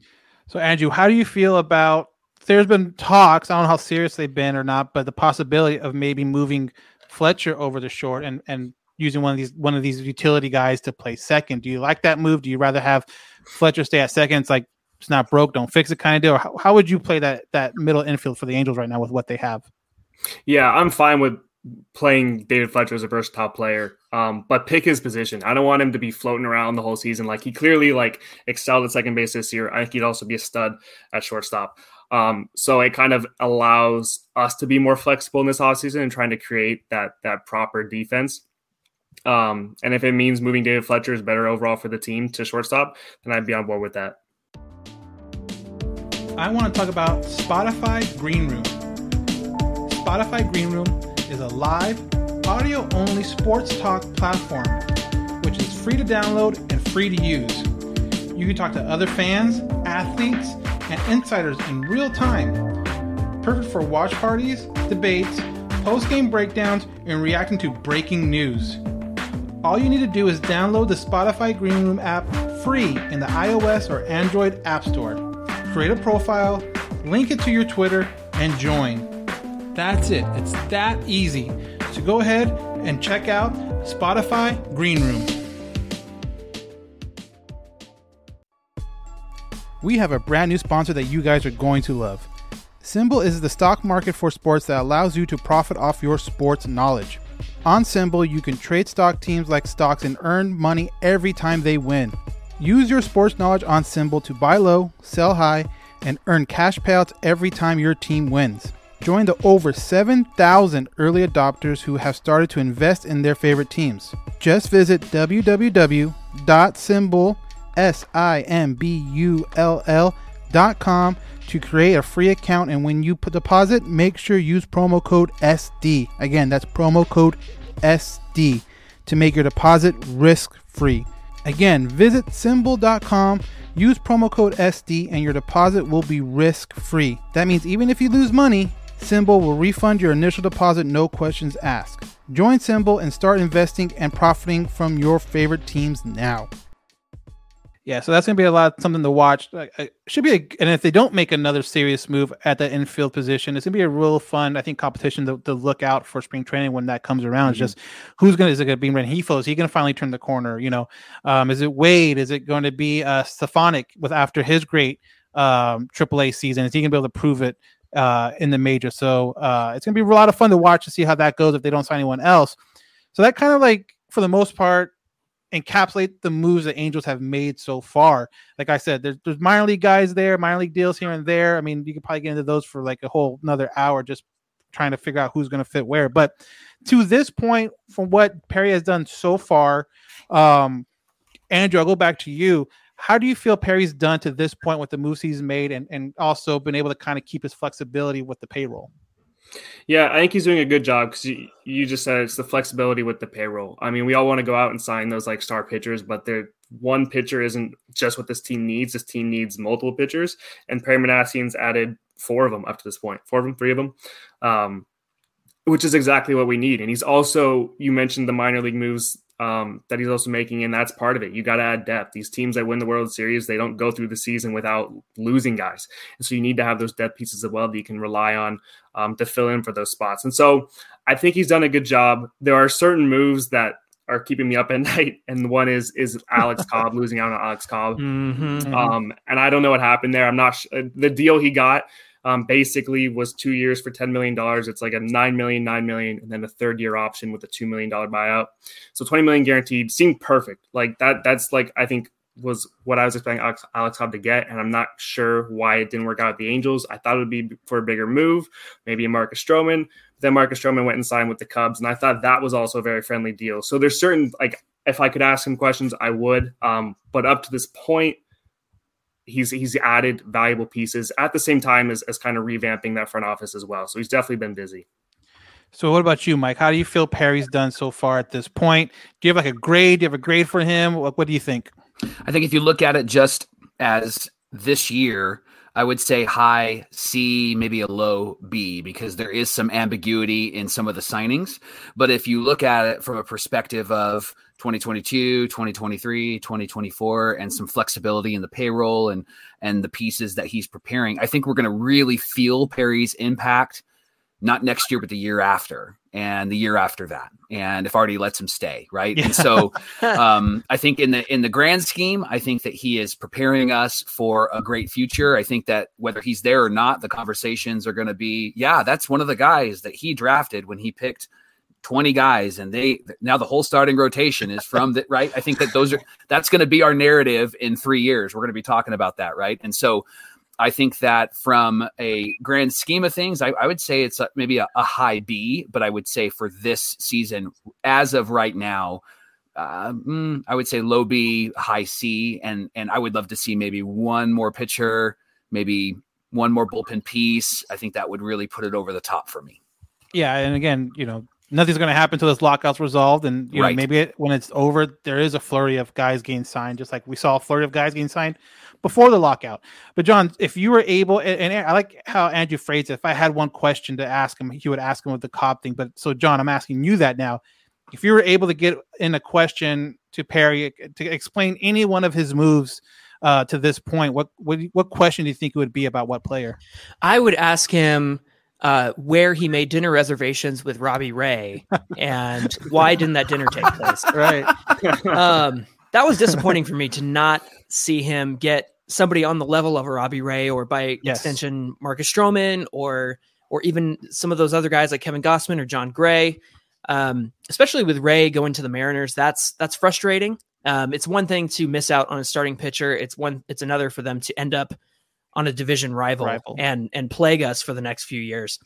So, Andrew, how do you feel about – there's been talks, I don't know how serious they've been or not, but the possibility of maybe moving Fletcher over to short and and using one of these one of these utility guys to play second. Do you like that move? Do you rather have Fletcher stay at second? It's like it's not broke, don't fix it kind of deal. Or how, how would you play that that middle infield for the Angels right now with what they have? Yeah, I'm fine with playing David Fletcher as a versatile player, um, but pick his position. I don't want him to be floating around the whole season. Like he clearly like excelled at second base this year. I think he'd also be a stud at shortstop. Um, so it kind of allows us to be more flexible in this offseason and trying to create that that proper defense. Um, and if it means moving David Fletcher is better overall for the team to shortstop, then I'd be on board with that. I want to talk about Spotify Green Room. Spotify Green Room is a live, audio-only sports talk platform, which is free to download and free to use. You can talk to other fans, athletes, and insiders in real time. Perfect for watch parties, debates, post-game breakdowns, and reacting to breaking news. All you need to do is download the Spotify Green Room app free in the iOS or Android App Store. Create a profile, link it to your Twitter, and join. That's it. It's that easy. So go ahead and check out Spotify Green Room. We have a brand new sponsor that you guys are going to love. Symbol is the stock market for sports that allows you to profit off your sports knowledge. On Symbol, you can trade stock teams like stocks and earn money every time they win. Use your sports knowledge on Symbol to buy low, sell high, and earn cash payouts every time your team wins. Join the over seven thousand early adopters who have started to invest in their favorite teams. Just visit w w w dot symbol dot com to create a free account, and when you put deposit, make sure you use promo code S D. Again, that's promo code S D to make your deposit risk-free. Again, visit symbol dot com, use promo code S D, and your deposit will be risk-free. That means even if you lose money, Symbol will refund your initial deposit, no questions asked. Join Symbol and start investing and profiting from your favorite teams now. Yeah, so that's going to be a lot, something to watch. Uh, it should be, a, and if they don't make another serious move at the infield position, it's going to be a real fun, I think, competition to, to look out for spring training when that comes around. Mm-hmm. It's just who's going to, is it going to be Rengifo? Is he going to finally turn the corner? You know, um, is it Wade? Is it going to be uh, Stefanik with after his great um, triple A season? Is he going to be able to prove it uh, in the major? So uh, it's going to be a lot of fun to watch to see how that goes if they don't sign anyone else. So that kind of like, for the most part, encapsulate the moves that Angels have made so far. Like I said, there's, there's minor league guys there, minor league deals here and there. I mean, you could probably get into those for like a whole another hour just trying to figure out who's going to fit where. But to this point, from what Perry has done so far, um, Andrew, I'll go back to you. How do you feel Perry's done to this point with the moves he's made and, and also been able to kind of keep his flexibility with the payroll? Yeah, I think he's doing a good job because you, you just said it's the flexibility with the payroll. I mean, we all want to go out and sign those like star pitchers, but they're one pitcher isn't just what this team needs. This team needs multiple pitchers, and Perry Manassian's added four of them up to this point, four of them, three of them, um, which is exactly what we need. And he's also, you mentioned the minor league moves um, that he's also making, and that's part of it. You got to add depth. These teams that win the World Series, they don't go through the season without losing guys. And so you need to have those depth pieces as well that you can rely on um, to fill in for those spots. And so I think he's done a good job. There are certain moves that are keeping me up at night, and one is is Alex Cobb, losing out on Alex Cobb. Mm-hmm. Um, and I don't know what happened there. I'm not sure. The deal he got Um, basically was two years for ten million dollars. It's like a nine million dollars, nine million dollars, and then a third year option with a two million dollars buyout. So twenty million dollars guaranteed seemed perfect. Like that, that's like, I think was what I was expecting Alex, Alex Cobb to get. And I'm not sure why it didn't work out with the Angels. I thought it would be for a bigger move, maybe a Marcus Stroman. But then Marcus Stroman went and signed with the Cubs. And I thought that was also a very friendly deal. So there's certain, like, if I could ask him questions, I would. Um, but up to this point, He's he's added valuable pieces at the same time as, as kind of revamping that front office as well. So he's definitely been busy. So what about you, Mike? How do you feel Perry's done so far at this point? Do you have like a grade? Do you have a grade for him? What, what do you think? I think if you look at it just as this year, I would say high C, maybe a low B, because there is some ambiguity in some of the signings. But if you look at it from a perspective of twenty twenty-two, twenty twenty-three, twenty twenty-four, and some flexibility in the payroll and, and the pieces that he's preparing, I think we're going to really feel Perry's impact, not next year, but the year after and the year after that. And if Artie lets him stay, right? Yeah. And so um, I think in the in the grand scheme, I think that he is preparing us for a great future. I think that whether he's there or not, the conversations are going to be, yeah, that's one of the guys that he drafted when he picked twenty guys, and they now the whole starting rotation is from that, right? I think that those are that's going to be our narrative in three years. We're going to be talking about that, right? And so I think that from a grand scheme of things, I, I would say it's a, maybe a, a high B, but I would say for this season, as of right now, uh, mm, I would say low B, high C, and and I would love to see maybe one more pitcher, maybe one more bullpen piece. I think that would really put it over the top for me. Yeah, and again, you know, nothing's going to happen until this lockout's resolved, and you Right. know, maybe it, when it's over, there is a flurry of guys getting signed, just like we saw a flurry of guys getting signed before the lockout. But John, if you were able, and, and I like how Andrew phrased it. If I had one question to ask him, he would ask him with the Cobb thing. But so, John, I'm asking you that now. If you were able to get in a question to Perry to explain any one of his moves uh, to this point, what, what what question do you think it would be about what player? I would ask him uh, where he made dinner reservations with Robbie Ray and why didn't that dinner take place? Right. Um, that was disappointing for me to not see him get somebody on the level of a Robbie Ray, or by Yes. extension, Marcus Stroman, or or even some of those other guys like Kevin Gossman or John Gray. Um, especially with Ray going to the Mariners, that's that's frustrating. Um, it's one thing to miss out on a starting pitcher. It's one. It's another for them to end up on a division rival, Rival. and and plague us for the next few years.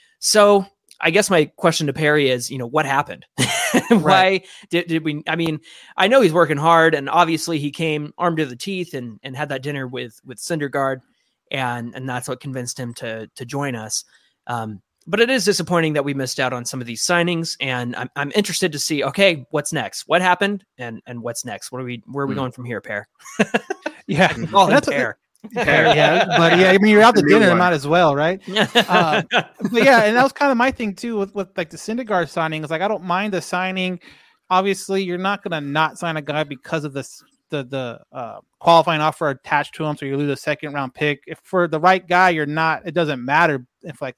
So I guess my question to Perry is, you know, what happened? Why Right. did, did we? I mean, I know he's working hard, and obviously he came armed to the teeth and and had that dinner with with Syndergaard, and and that's what convinced him to to join us. Um, But it is disappointing that we missed out on some of these signings, and I'm I'm interested to see, okay, what's next? What happened, and and what's next? What are we? Where are we Hmm. going from here, Pear? Yeah. Call him That's a- Pear. yeah, but yeah, I mean, you're out to New dinner, one. might as well, right? Uh, but yeah, and that was kind of my thing too with, with like the Syndergaard signing. Is like I don't mind the signing. Obviously, you're not gonna not sign a guy because of this the the uh, qualifying offer attached to him, so you lose a second round pick. If for the right guy, you're not. It doesn't matter if like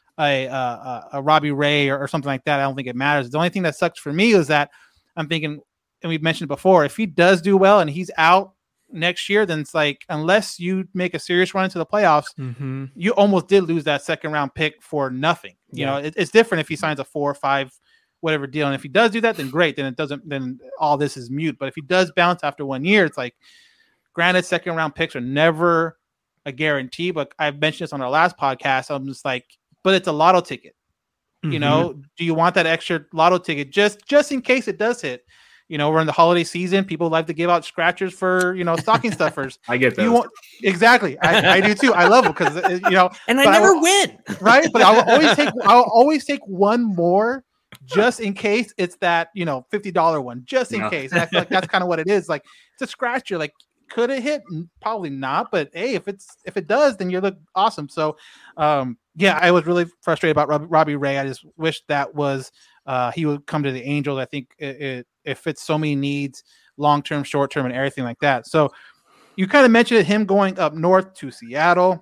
a uh, a Robbie Ray or, or something like that. I don't think it matters. The only thing that sucks for me is that I'm thinking, and we've mentioned it before, if he does do well and he's out next year, then it's like unless you make a serious run into the playoffs, Mm-hmm. you almost did lose that second round pick for nothing. You Yeah. know, it, it's different if he signs a four or five, whatever deal. And if he does do that, then great. Then it doesn't, then all this is mute. But if he does bounce after one year, it's like, granted, second round picks are never a guarantee. But I've mentioned this on our last podcast. I'm just like, but it's a lotto ticket. You know, do you want that extra lotto ticket just just in case it does hit? You know, we're in the holiday season. People like to give out scratchers for, you know, stocking stuffers. I get Do you those. want exactly? I, I do too. I love them because you know, And I but I never will- win. right? But I'll always take I'll always take one more just in case it's that, you know, fifty dollar one, just in No. case. And I feel like that's kind of what it is. Like it's a scratcher. Like, could it hit? N- Probably not. But hey, if it's if it does, then you look awesome. So um yeah, I was really frustrated about Rob, Robbie Ray. I just wish that was uh he would come to the Angels. I think it, it, it fits so many needs, long term, short term, and everything like that. So you kind of mentioned him going up north to Seattle.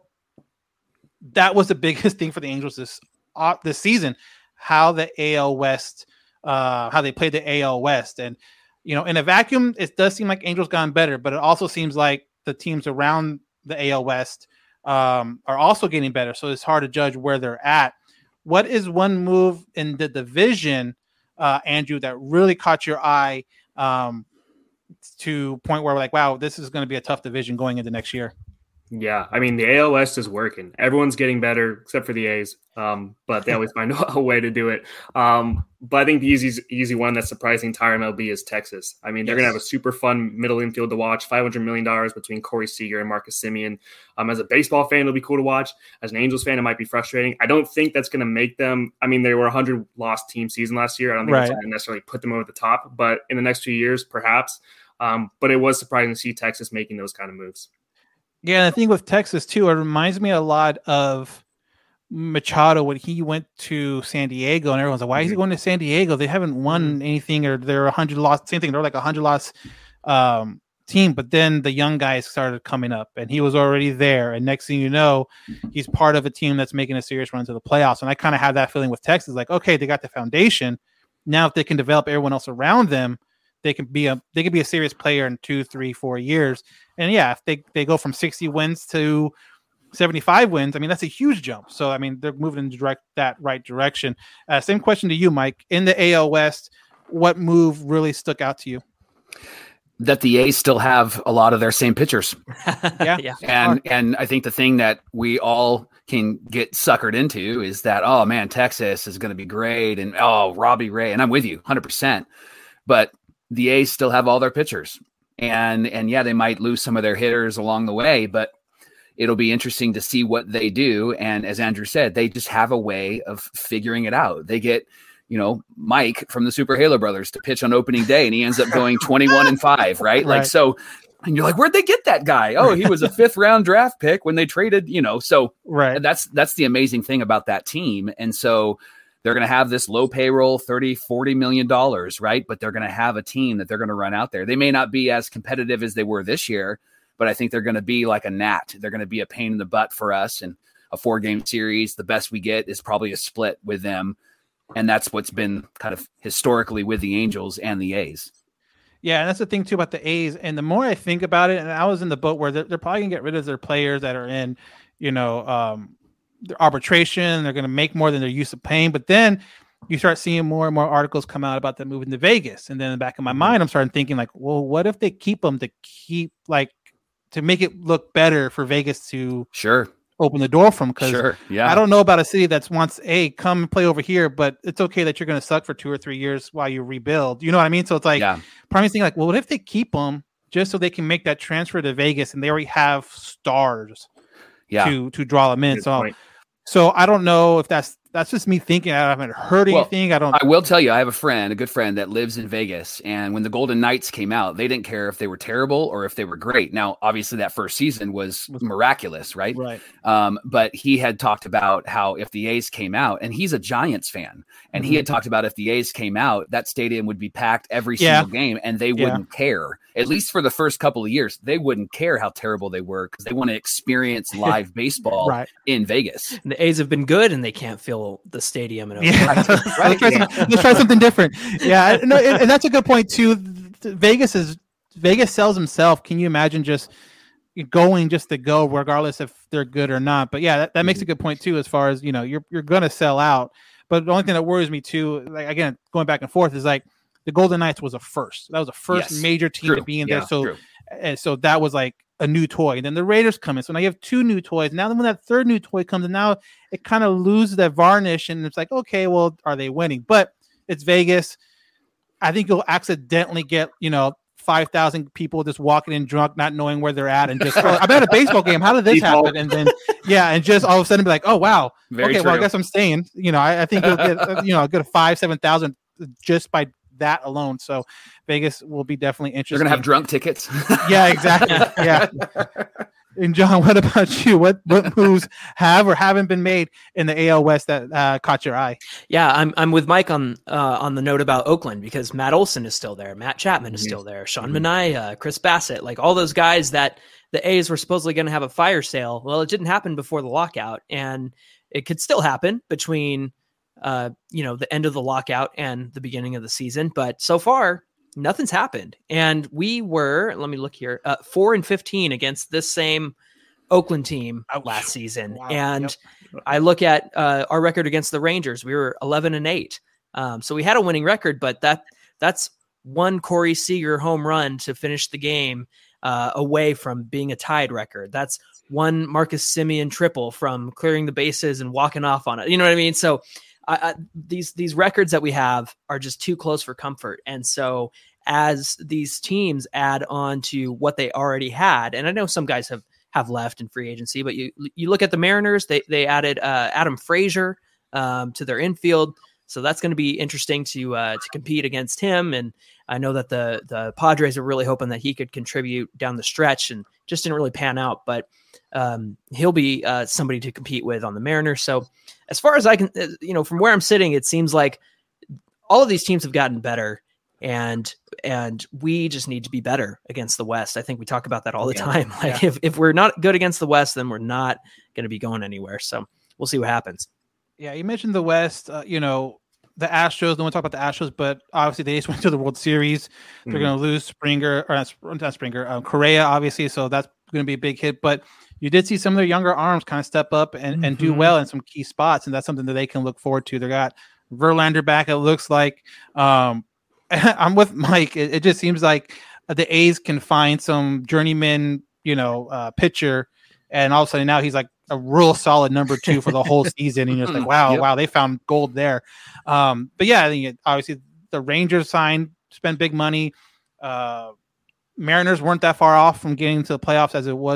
That was the biggest thing for the Angels this uh, this season. How the A L West, uh, how they played the A L West, and you know, in a vacuum, it does seem like Angels gotten better, but it also seems like the teams around the A L West um, are also getting better. So it's hard to judge where they're at. What is one move in the division, uh, Andrew, that really caught your eye um, to point where we're like, wow, this is going to be a tough division going into next year? Yeah, I mean, the A L West is working. Everyone's getting better except for the A's, um, but they always find a way to do it. Um, but I think the easy, easy one that's surprising entire M L B is Texas. I mean, they're going to have a super fun middle infield to watch, five hundred million dollars between Corey Seager and Marcus Semien. Um, as a baseball fan, it'll be cool to watch. As an Angels fan, it might be frustrating. I don't think that's going to make them – I mean, they were a one hundred loss team season last year. I don't think that's Right. going to necessarily put them over the top, but in the next few years, perhaps. Um, but it was surprising to see Texas making those kind of moves. Yeah, and the thing with Texas too, it reminds me a lot of Machado when he went to San Diego, and everyone's like, "Why is he going to San Diego? They haven't won anything, or they're a hundred loss." Same thing, they're like a hundred loss um, team. But then the young guys started coming up, and he was already there. And next thing you know, he's part of a team that's making a serious run to the playoffs. And I kind of have that feeling with Texas, like, okay, they got the foundation. Now, if they can develop everyone else around them, they can be a they can be a serious player in two, three, four years. And yeah, if they, they go from sixty wins to seventy-five wins, I mean, that's a huge jump. So, I mean, they're moving in direct that right direction. Uh, same question to you, Mike. In the A L West, what move really stuck out to you? That the A's still have a lot of their same pitchers. Yeah. yeah. And and I think the thing that we all can get suckered into is that, oh man, Texas is going to be great. And oh, Robbie Ray. And I'm with you one hundred percent. But the A's still have all their pitchers. And and yeah, they might lose some of their hitters along the way, but it'll be interesting to see what they do. And as Andrew said, they just have a way of figuring it out. They get, you know, Mike from the Super Halo Brothers to pitch on opening day, and he ends up going twenty-one and five, right? Like, Right. so, and you're like, where'd they get that guy? Oh, he was a fifth round draft pick when they traded, you know, so Right. that's, that's the amazing thing about that team. And so they're going to have this low payroll, thirty, forty million dollars, right? But they're going to have a team that they're going to run out there. They may not be as competitive as they were this year, but I think they're going to be like a gnat. They're going to be a pain in the butt for us. And a four game series, the best we get is probably a split with them. And that's what's been kind of historically with the Angels and the A's. Yeah, and that's the thing too about the A's. And the more I think about it, and I was in the boat where they're, they're probably gonna get rid of their players that are in, you know, um, their arbitration. They're gonna make more than they're used to paying. But then you start seeing more and more articles come out about them moving to Vegas. And then in the back of my mind, I'm starting thinking like, well, what if they keep them to keep like to make it look better for Vegas to Sure. open the door from? Because Sure. Yeah. I don't know about a city that wants, hey, come play over here, but it's okay that you're going to suck for two or three years while you rebuild. You know what I mean? So it's like, Yeah. probably thinking like, well, what if they keep them just so they can make that transfer to Vegas and they already have stars Yeah. to to draw them in. Good So, point. so I don't know if that's that's just me thinking. I haven't heard Well, anything. I don't. I will tell you, I have a friend, a good friend that lives in Vegas. And when the Golden Knights came out, they didn't care if they were terrible or if they were great. Now, obviously, that first season was miraculous, right? Right. Um, but he had talked about how if the A's came out, and he's a Giants fan, and he had talked about if the A's came out, that stadium would be packed every Yeah. single game, and they Yeah. wouldn't care. At least for the first couple of years, they wouldn't care how terrible they were because they want to experience live baseball Right. in Vegas. And the A's have been good, and they can't fill the stadium. In Yeah. Oakland. let's, try some- let's try something different. Yeah, no, and, and that's a good point too. Vegas is Vegas sells himself. Can you imagine just going just to go, regardless if they're good or not? But yeah, that, that makes a good point too. As far as you know, you're you're gonna sell out. But the only thing that worries me too, like again, going back and forth, is like the Golden Knights was a first. That was a first Yes. major team True. to be in Yeah, there. So true. and so that was like a new toy. And then the Raiders come in. So now you have two new toys. Now when that third new toy comes in, now it kind of loses that varnish. And it's like, okay, well, are they winning? But it's Vegas. I think you'll accidentally get, you know, five thousand people just walking in drunk, not knowing where they're at. And just, oh, I'm at a baseball game. How did this Default. happen? And then, yeah. And just all of a sudden be like, oh, wow. Very okay, well, I true. guess I'm staying. You know, I, I think you'll get, uh, you know, a good five, seven thousand just by that alone. So Vegas will be definitely They're interesting. going to have drunk tickets. Yeah, exactly. Yeah. And John, what about you? What what moves have or haven't been made in the A L West that uh, caught your eye? Yeah, I'm I'm with Mike on uh, on the note about Oakland because Matt Olson is still there, Matt Chapman is Mhm. still there, Sean Manaea, Chris Bassett, like all those guys that the A's were supposedly going to have a fire sale. Well, it didn't happen before the lockout, and it could still happen between uh, you know the end of the lockout and the beginning of the season. But so far, nothing's happened, and we were let me look here, uh, four and fifteen against this same Oakland team Ouch. last season, Wow. and I look at uh, our record against the Rangers. We were eleven and eight. Um, so we had a winning record, but that that's one Corey Seager home run to finish the game uh, away from being a tied record. That's one Marcus Semien triple from clearing the bases and walking off on it. You know what I mean? So I, I, these these records that we have are just too close for comfort. And so as these teams add on to what they already had, and I know some guys have have left in free agency, but you you look at the Mariners, they they added uh, Adam Frazier um, to their infield, so that's going to be interesting to uh, to compete against him. And I know that the the Padres are really hoping that he could contribute down the stretch, and just didn't really pan out. But um, he'll be uh, somebody to compete with on the Mariners. So as far as I can, you know, from where I'm sitting, it seems like all of these teams have gotten better. And and we just need to be better against the West. I think we talk about that all the Yeah. time. Like if, if we're not good against the West, then we're not going to be going anywhere. So we'll see what happens. Yeah, you mentioned the West. Uh, you know, the Astros. No one talk about the Astros, but obviously they just went to the World Series. They're Mhm. going to lose Springer or not, not Springer, um, Correa, obviously. So that's going to be a big hit. But you did see some of their younger arms kind of step up and, and do Mhm. well in some key spots, and that's something that they can look forward to. They got Verlander back. It looks like. Um, I'm with Mike. It, it just seems like the A's can find some journeyman, you know, uh, pitcher, and all of a sudden now he's like a real solid number two for the whole season. And you're just like, wow, Yep. wow, they found gold there. Um, but yeah, I think it, obviously the Rangers signed, spent big money. Uh, Mariners weren't that far off from getting to the playoffs as it was with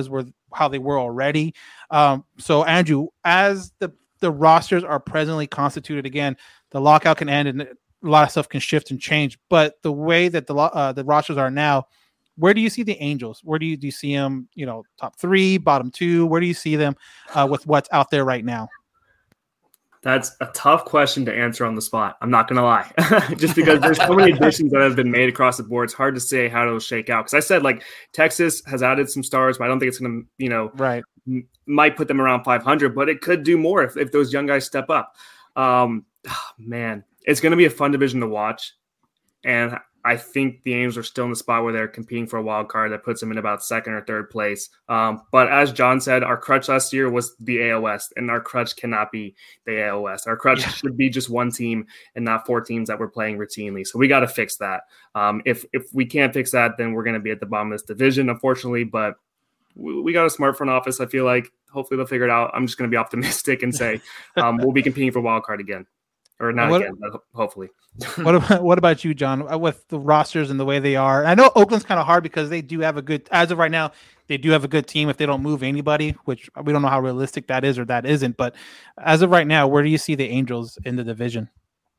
how they were already. Um, so Andrew, as the the rosters are presently constituted, again, the lockout can end and a lot of stuff can shift and change. But the way that the uh, the rosters are now, where do you see the Angels? Where do you do you see them? You know, top three, bottom two. Where do you see them uh, with what's out there right now? That's a tough question to answer on the spot. I'm not going to lie. Just because there's so many additions that have been made across the board, it's hard to say how it'll shake out. Because I said, like, Texas has added some stars, but I don't think it's going to, you know, right. m- might put them around five hundred, but it could do more if, if those young guys step up. Um, oh, man, it's going to be a fun division to watch. And I think the Angels are still in the spot where they're competing for a wild card that puts them in about second or third place. Um, but as John said, our crutch last year was the A L West, and our crutch cannot be the A L West. Our crutch yeah. should be just one team and not four teams that we're playing routinely. So we got to fix that. Um, if if we can't fix that, then we're going to be at the bottom of this division, unfortunately. But we, we got a smart front office. I feel like hopefully they'll figure it out. I'm just going to be optimistic and say um, we'll be competing for wild card again. Or not what, again, but hopefully. what about what about you, John? With the rosters and the way they are, I know Oakland's kind of hard because they do have a good, as of right now, they do have a good team if they don't move anybody, which we don't know how realistic that is or that isn't. But as of right now, where do you see the Angels in the division?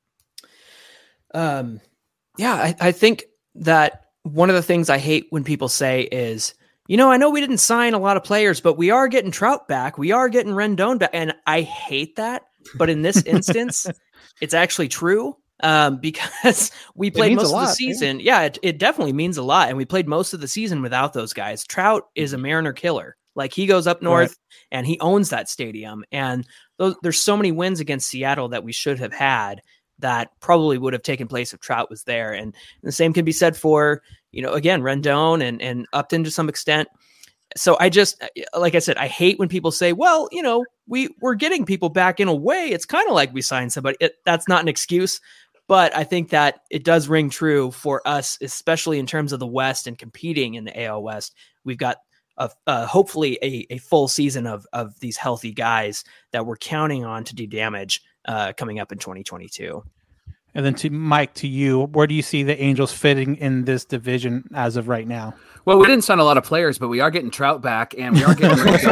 Um, yeah, I, I think that one of the things I hate when people say is, you know, I know we didn't sign a lot of players, but we are getting Trout back. We are getting Rendon back. And I hate that. But in this instance, it's actually true um, because we played most of lot, the season. Yeah, yeah it, it definitely means a lot. And we played most of the season without those guys. Trout is a Mariner killer. Like he goes up north right. and he owns that stadium. And those, there's so many wins against Seattle that we should have had that probably would have taken place if Trout was there. And the same can be said for, you know, again, Rendon and, and Upton to some extent. So I just, like I said, I hate when people say, well, you know, we we're getting people back in a way. It's kind of like we signed somebody. It, that's not an excuse, but I think that it does ring true for us, especially in terms of the West and competing in the A L West. We've got a, uh, hopefully a, a full season of, of these healthy guys that we're counting on to do damage uh, coming up in twenty twenty-two. And then to Mike, to you, where do you see the Angels fitting in this division as of right now? Well, we didn't sign a lot of players, but we are getting Trout back, and we are getting.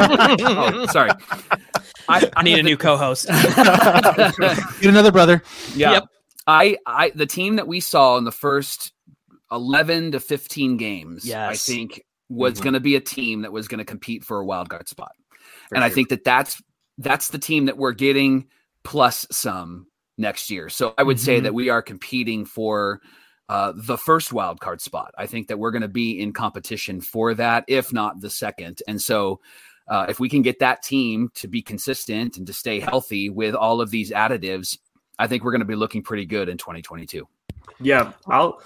oh, sorry, I, I need a new co-host. Get another brother. Yeah, yep. I, I, the team that we saw in the first eleven to fifteen games, yes. I think was mm-hmm. going to be a team that was going to compete for a wild card spot, for and sure. I think that that's that's the team that we're getting plus some next year. So I would mm-hmm. say that we are competing for uh, the first wild card spot. I think that we're going to be in competition for that, if not the second. And so uh, if we can get that team to be consistent and to stay healthy with all of these additives, I think we're going to be looking pretty good in twenty twenty-two. Yeah, I'll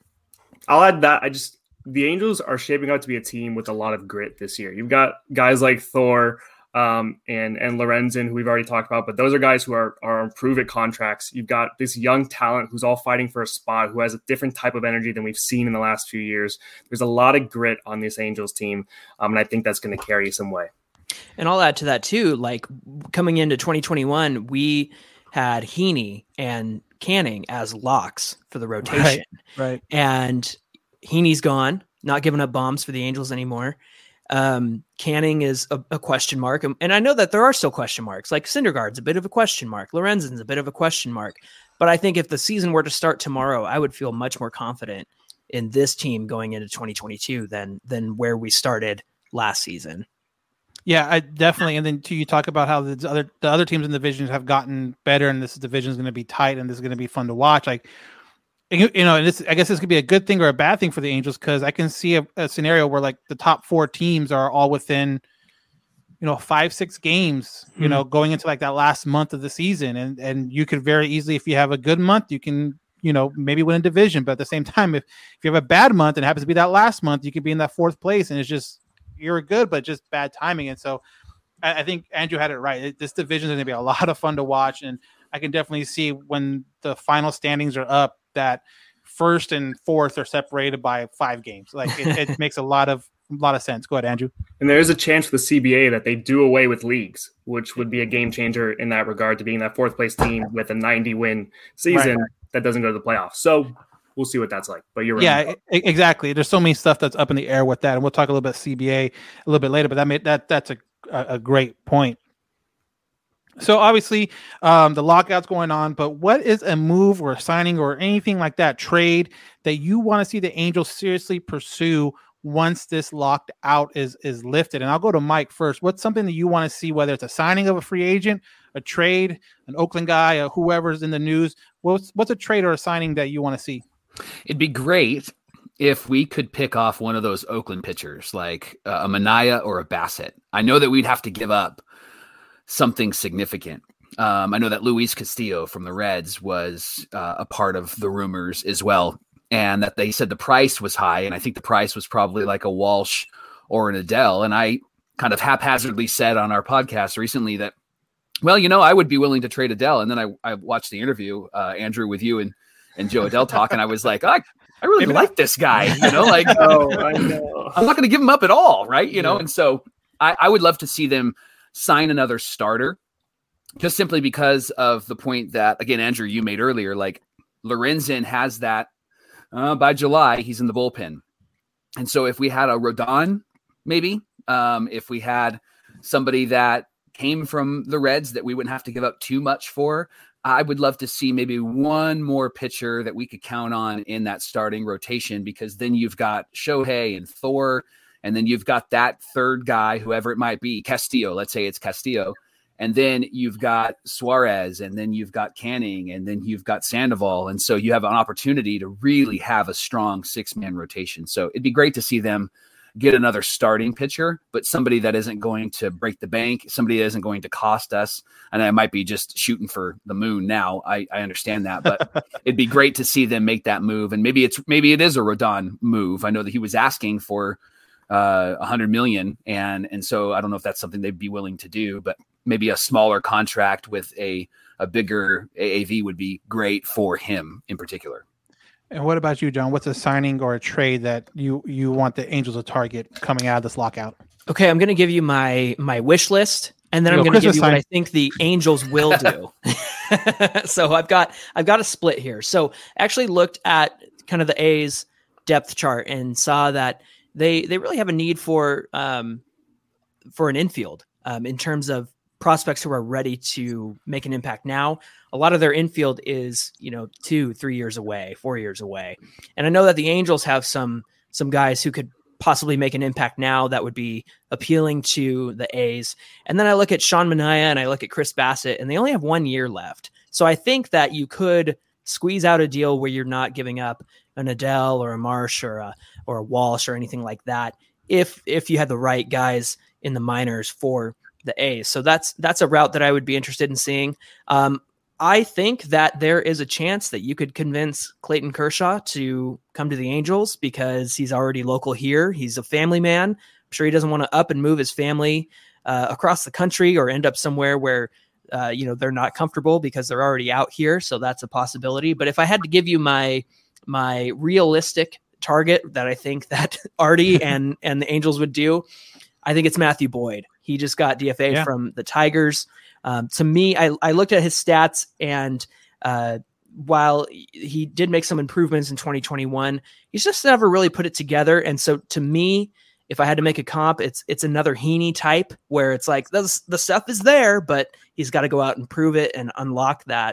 I'll add that. I just the Angels are shaping up to be a team with a lot of grit this year. You've got guys like Thor, Um, and and Lorenzen, who we've already talked about, but those are guys who are are on prove-it contracts. You've got this young talent who's all fighting for a spot, who has a different type of energy than we've seen in the last few years. There's a lot of grit on this Angels team, um, and I think that's going to carry some way. And I'll add to that too. Like coming into twenty twenty-one, we had Heaney and Canning as locks for the rotation, right? right. And Heaney's gone, not giving up bombs for the Angels anymore. Um, Canning is a, a question mark. And, and I know that there are still question marks, like Syndergaard's a bit of a question mark. Lorenzen's a bit of a question mark. But I think if the season were to start tomorrow, I would feel much more confident in this team going into twenty twenty-two than, than where we started last season. Yeah, I definitely. And then too, you talk about how the other, the other teams in the divisions have gotten better and this division is going to be tight and this is going to be fun to watch. Like, You, you know, and this, I guess this could be a good thing or a bad thing for the Angels because I can see a, a scenario where like the top four teams are all within, you know, five, six games, you mm-hmm. know, going into like that last month of the season. And and you could very easily, if you have a good month, you can, you know, maybe win a division. But at the same time, if, if you have a bad month and it happens to be that last month, you could be in that fourth place and it's just, you're good, but just bad timing. And so I, I think Andrew had it right. It, this division is going to be a lot of fun to watch. And I can definitely see when the final standings are up, that first and fourth are separated by five games. Like it, it makes a lot of a lot of sense. Go ahead, Andrew. And there is a chance for the C B A that they do away with leagues, which would be a game changer in that regard to being that fourth place team with a ninety win season right. that doesn't go to the playoffs. So we'll see what that's like. But you're yeah, right. e- exactly. There's so many stuff that's up in the air with that, and we'll talk a little bit C B A a little bit later. But that made that that's a a, a great point. So obviously, um, the lockout's going on, but what is a move or a signing or anything like that, trade that you want to see the Angels seriously pursue once this locked out is is lifted? And I'll go to Mike first. What's something that you want to see, whether it's a signing of a free agent, a trade, an Oakland guy, or whoever's in the news? What's what's a trade or a signing that you want to see? It'd be great if we could pick off one of those Oakland pitchers, like uh, a Manaea or a Bassett. I know that we'd have to give up something significant. Um, I know that Luis Castillo from the Reds was uh, a part of the rumors as well, and that they said the price was high, and I think the price was probably like a Walsh or an Adele. And I kind of haphazardly said on our podcast recently that, well, you know, I would be willing to trade Adele. And then I, I watched the interview, uh, Andrew, with you and, and Joe Adele talk, and I was like, I, I really Maybe like not. this guy, you know, like, oh, I know. I'm not going to give him up at all, right? You know, yeah. And so I, I would love to see them sign another starter, just simply because of the point that, again, Andrew, you made earlier, like Lorenzen has that uh, by July, he's in the bullpen. And so if we had a Rodon, maybe um, if we had somebody that came from the Reds that we wouldn't have to give up too much for, I would love to see maybe one more pitcher that we could count on in that starting rotation, because then you've got Shohei and Thor, and then you've got that third guy, whoever it might be, Castillo, let's say it's Castillo. And then you've got Suarez, and then you've got Canning, and then you've got Sandoval. And so you have an opportunity to really have a strong six-man rotation. So it'd be great to see them get another starting pitcher, but somebody that isn't going to break the bank, somebody that isn't going to cost us. And I might be just shooting for the moon now. I, I understand that, but it'd be great to see them make that move. And maybe it's, maybe it is a Rodon move. I know that he was asking for uh, a hundred million. And, and so I don't know if that's something they'd be willing to do, but maybe a smaller contract with a, a bigger A A V would be great for him in particular. And what about you, John? What's a signing or a trade that you, you want the Angels to target coming out of this lockout? Okay, I'm going to give you my my wish list, and then you I'm going to give you sign. what I think the Angels will do. So I've got I've got a split here. So actually looked at kind of the A's depth chart and saw that they they really have a need for um for an infield um, in terms of prospects who are ready to make an impact now. A lot of their infield is, you know, two, three years away, four years away. And I know that the Angels have some, some guys who could possibly make an impact now that would be appealing to the A's. And then I look at Sean Manaea and I look at Chris Bassett, and they only have one year left. So I think that you could squeeze out a deal where you're not giving up an Adele or a Marsh or a, or a Walsh or anything like that, if, if you had the right guys in the minors for the A's. So that's that's a route that I would be interested in seeing. Um, I think that there is a chance that you could convince Clayton Kershaw to come to the Angels because he's already local here. He's a family man. I'm sure he doesn't want to up and move his family uh, across the country or end up somewhere where uh, you know they're not comfortable because they're already out here. So that's a possibility. But if I had to give you my my realistic target that I think that Artie and and the Angels would do, I think it's Matthew Boyd. He just got D F A yeah. from the Tigers. Um, to me, I, I looked at his stats, and uh, while he did make some improvements in twenty twenty-one, he's just never really put it together. And so to me, if I had to make a comp, it's it's another Heaney type where it's like the, the stuff is there, but he's got to go out and prove it and unlock that.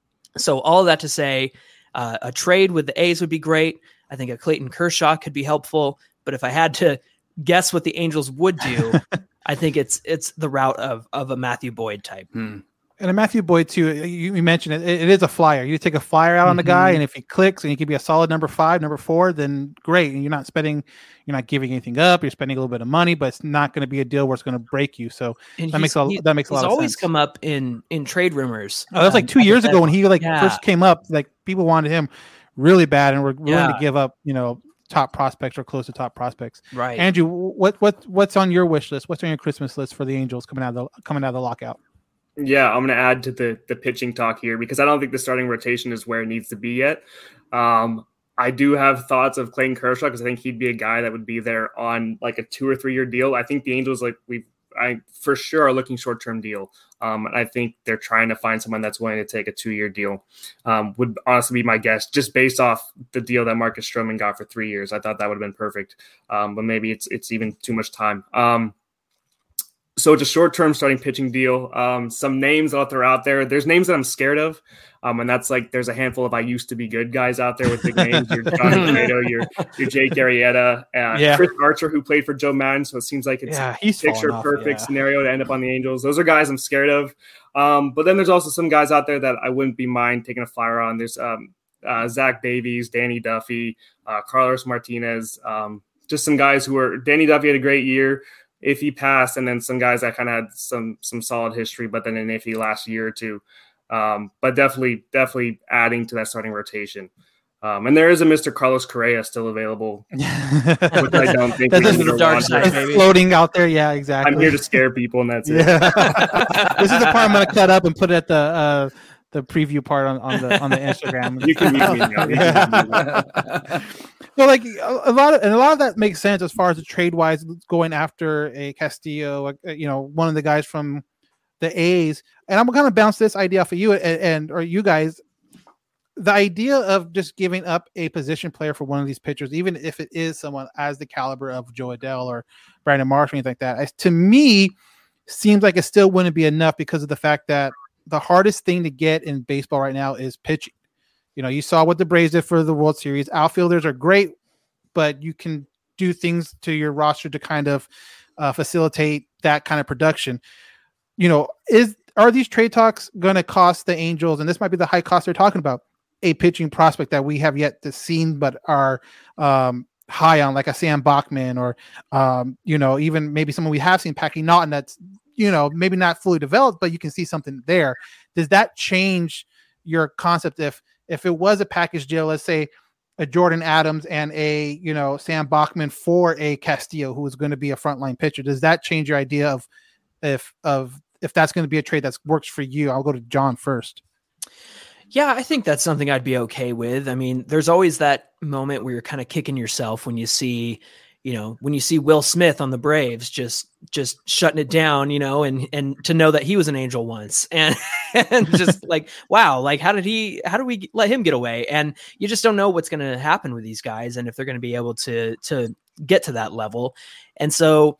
So all of that to say, uh, a trade with the A's would be great. I think a Clayton Kershaw could be helpful. But if I had to guess what the Angels would do, I think it's it's the route of of a Matthew Boyd type. Hmm. And a Matthew Boyd too. You, you mentioned it, it. It is a flyer. You take a flyer out on the guy, and if he clicks and he can be a solid number five, number four, then great. And you're not spending, you're not giving anything up. You're spending a little bit of money, but it's not going to be a deal where it's going to break you. So and that makes a that makes a lot of sense. He's always come up in in trade rumors. Oh, that's um, like two years ago when he like yeah. first came up. Like people wanted him really bad and were willing yeah. to give up, you know, top prospects or close to top prospects. Right. Andrew, what what what's on your wish list? What's on your Christmas list for the Angels coming out of the coming out of the lockout? Yeah, I'm going to add to the the pitching talk here because I don't think the starting rotation is where it needs to be yet. Um, I do have thoughts of Clayton Kershaw because I think he'd be a guy that would be there on like a two or three year deal. I think the Angels, like we've I for sure are looking short-term deal. Um, and I think they're trying to find someone that's willing to take a two-year deal. Um, would honestly be my guess, just based off the deal that Marcus Stroman got for three years. I thought that would have been perfect, um, but maybe it's it's even too much time. Um, so it's a short-term starting pitching deal. Um, some names that are out there. There's names that I'm scared of, um, and that's like there's a handful of I used to be good guys out there with big names. Your Johnny Cueto, your your Jake Arrieta, uh, Yeah. Chris Archer, who played for Joe Madden. So it seems like it's Yeah, he's picture fallen off, perfect yeah. scenario to end up on the Angels. Those are guys I'm scared of. Um, but then there's also some guys out there that I wouldn't be mind taking a flyer on. There's um, uh, Zach Davies, Danny Duffy, uh, Carlos Martinez, um, just some guys who are. Danny Duffy had a great year if he passed, and then some guys that kind of had some some solid history, but then an iffy last year or two. Um, but definitely, definitely adding to that starting rotation. Um, and there is a Mister Carlos Correa still available, which I don't think That we is need the to dark watch. side. It's Maybe. floating out there. Yeah, exactly. I'm here to scare people, and that's it. Yeah. This is the part I'm going to cut up and put it at the uh, the preview part on, on the on the Instagram. You can use me now. You can use me now. So like a, a lot of and a lot of that makes sense as far as the trade wise going after a Castillo, uh, you know, one of the guys from the A's. And I'm going to bounce this idea off of you and, and or you guys. The idea of just giving up a position player for one of these pitchers, even if it is someone as the caliber of Joe Adell or Brandon Marsh or anything like that, as, to me, seems like it still wouldn't be enough because of the fact that the hardest thing to get in baseball right now is pitching. You know, you saw what the Braves did for the World Series. Outfielders are great, but you can do things to your roster to kind of uh, facilitate that kind of production. You know, is are these trade talks going to cost the Angels, and this might be the high cost they're talking about, a pitching prospect that we have yet to see but are um, high on, like a Sam Bachman or, um, you know, even maybe someone we have seen, Packy Naughton, that's, you know, maybe not fully developed, but you can see something there. Does that change your concept if if it was a package deal, let's say a Jordan Adams and a, you know, Sam Bachman for a Castillo who is going to be a frontline pitcher? Does that change your idea of if of if that's going to be a trade that works for you? I'll go to John first. Yeah, I think that's something I'd be okay with. I mean, there's always that moment where you're kind of kicking yourself when you see, you know, when you see Will Smith on the Braves just just shutting it down, you know, and and to know that he was an Angel once, and and just like, wow, like how did he, how do we let him get away? And you just don't know what's going to happen with these guys and if they're going to be able to to get to that level. And so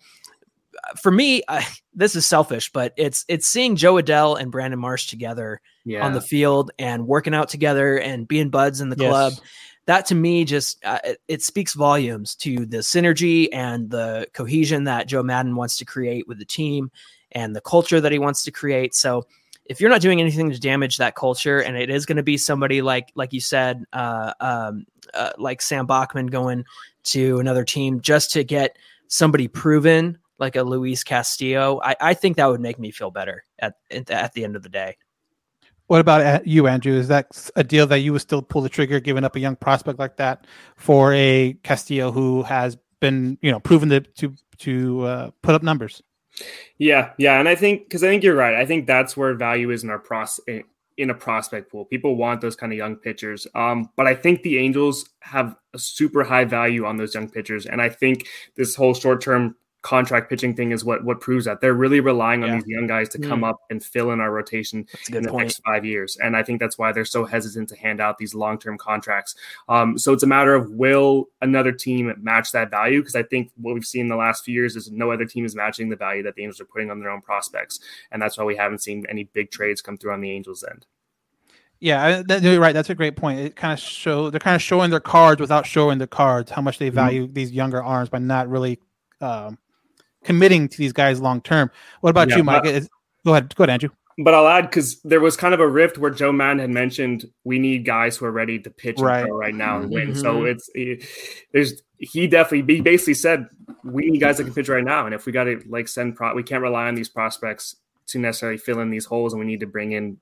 for me, I, this is selfish, but it's it's seeing Joe Adell and Brandon Marsh together Yeah. on the field and working out together and being buds in the Yes. club. That to me just uh, it, it speaks volumes to the synergy and the cohesion that Joe Madden wants to create with the team and the culture that he wants to create. So if you're not doing anything to damage that culture, and it is going to be somebody like like you said, uh, um, uh, like Sam Bachman going to another team just to get somebody proven, like a Luis Castillo, I, I think that would make me feel better at at the end of the day. What about you, Andrew? Is that a deal that you would still pull the trigger, giving up a young prospect like that for a Castillo who has been, you know, proven to to, to uh, put up numbers? Yeah, yeah, and I think because I think you're right. I think that's where value is in our pros in a prospect pool. People want those kind of young pitchers, um, but I think the Angels have a super high value on those young pitchers, and I think this whole short term contract pitching thing is what what proves that they're really relying on Yeah. these young guys to come Mm. up and fill in our rotation That's a in good the point. next five years. And I think that's why they're so hesitant to hand out these long-term contracts. Um, so it's a matter of, will another team match that value? Because I think what we've seen in the last few years is no other team is matching the value that the Angels are putting on their own prospects. And that's why we haven't seen any big trades come through on the Angels' end. Yeah, I- that, you're right. That's a great point. It kind of show they're kind of showing their cards without showing the cards, how much they value mm-hmm. these younger arms by not really um, committing to these guys long term. What about yeah, you, Mike? But, Is, go ahead, go ahead, Andrew. But I'll add, because there was kind of a rift where Joe Madden had mentioned we need guys who are ready to pitch right, and throw right now and win. Mm-hmm. So it's it, there's he definitely he basically said we need guys that can pitch right now, and if we got to like send pro, we can't rely on these prospects to necessarily fill in these holes, and we need to bring in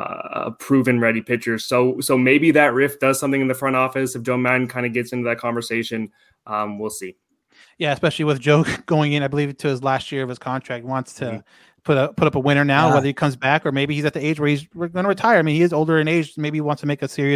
uh proven ready pitchers. So so maybe that rift does something in the front office. If Joe Madden kind of gets into that conversation, um we'll see. Yeah, especially with Joe going in, I believe, to his last year of his contract, wants to mm-hmm. put a put up a winner now, yeah. whether he comes back or maybe he's at the age where he's going to retire. I mean, he is older in age, maybe he wants to make a serious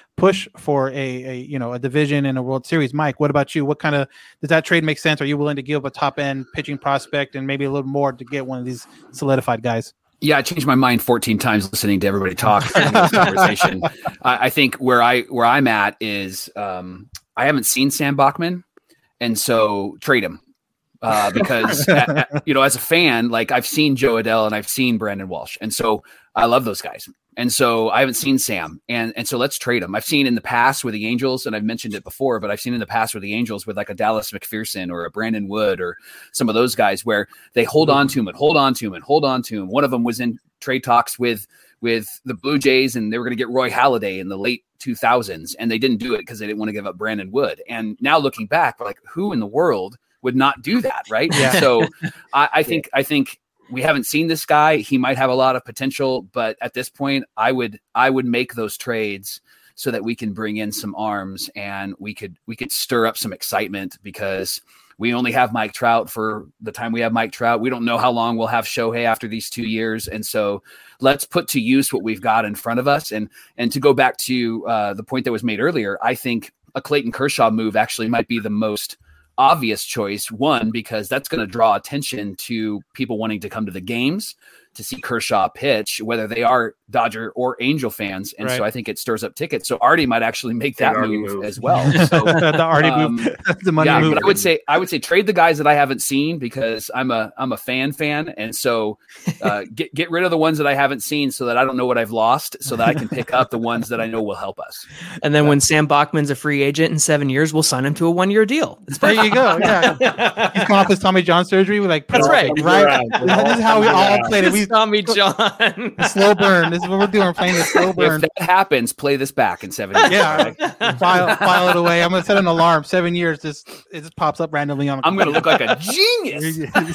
push for a, a you know a division and a World Series. Mike, what about you? What kind of does that trade make sense? Are you willing to give up a top end pitching prospect and maybe a little more to get one of these solidified guys? Yeah, I changed my mind fourteen times listening to everybody talk in this conversation. I, I think where I where I'm at is um, I haven't seen Sam Bachman, and so trade him uh, because at, at, you know as a fan, like I've seen Joe Adell and I've seen Brandon Walsh, and so I love those guys. And so I haven't seen Sam, and and so let's trade him. I've seen in the past with the Angels, and I've mentioned it before, but I've seen in the past with the Angels with like a Dallas McPherson or a Brandon Wood or some of those guys where they hold on to him and hold on to him and hold on to him. One of them was in trade talks with with the Blue Jays, and they were going to get Roy Halladay in the late two thousands, and they didn't do it because they didn't want to give up Brandon Wood. And now looking back, we're like, who in the world would not do that, right? Yeah. So I, I think I think. We haven't seen this guy. He might have a lot of potential, but at this point, I would I would make those trades so that we can bring in some arms and we could we could stir up some excitement because we only have Mike Trout for the time we have Mike Trout. We don't know how long we'll have Shohei after these two years, and so let's put to use what we've got in front of us. And and to go back to uh, the point that was made earlier, I think a Clayton Kershaw move actually might be the most obvious choice. One, because that's going to draw attention to people wanting to come to the games to see Kershaw pitch, whether they are Dodger or Angel fans. And right. so I think it stirs up tickets. So Artie might actually make that move, move as well. So, the Artie um, move, the money yeah, move. But I would say, I would say trade the guys that I haven't seen because I'm a, I'm a fan fan. And so uh, get, get rid of the ones that I haven't seen so that I don't know what I've lost so that I can pick up the ones that I know will help us. And then yeah. when Sam Bachman's a free agent in seven years, we'll sign him to a one year deal. There you go. Yeah. He's coming off his Tommy John surgery. We're like, that's right. right. This is how we all played it. We Tommy John. Slow burn. This is what we're doing. We're playing the slow burn. If that happens, play this back in seven years. Yeah, file, file it away. I'm gonna set an alarm. Seven years. This it just pops up randomly on. I'm gonna look like a genius.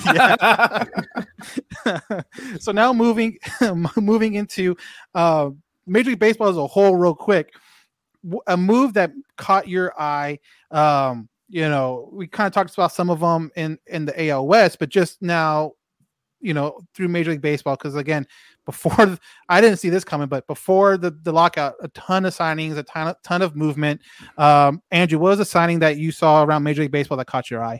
So now moving, moving into uh, Major League Baseball as a whole, real quick. A move that caught your eye. Um, you know, we kind of talked about some of them in in the A L West, but just now. You know, through Major League Baseball, because again, before I didn't see this coming, but before the, the lockout, a ton of signings, a ton of, ton of movement. Um, Andrew, what was a signing that you saw around Major League Baseball that caught your eye?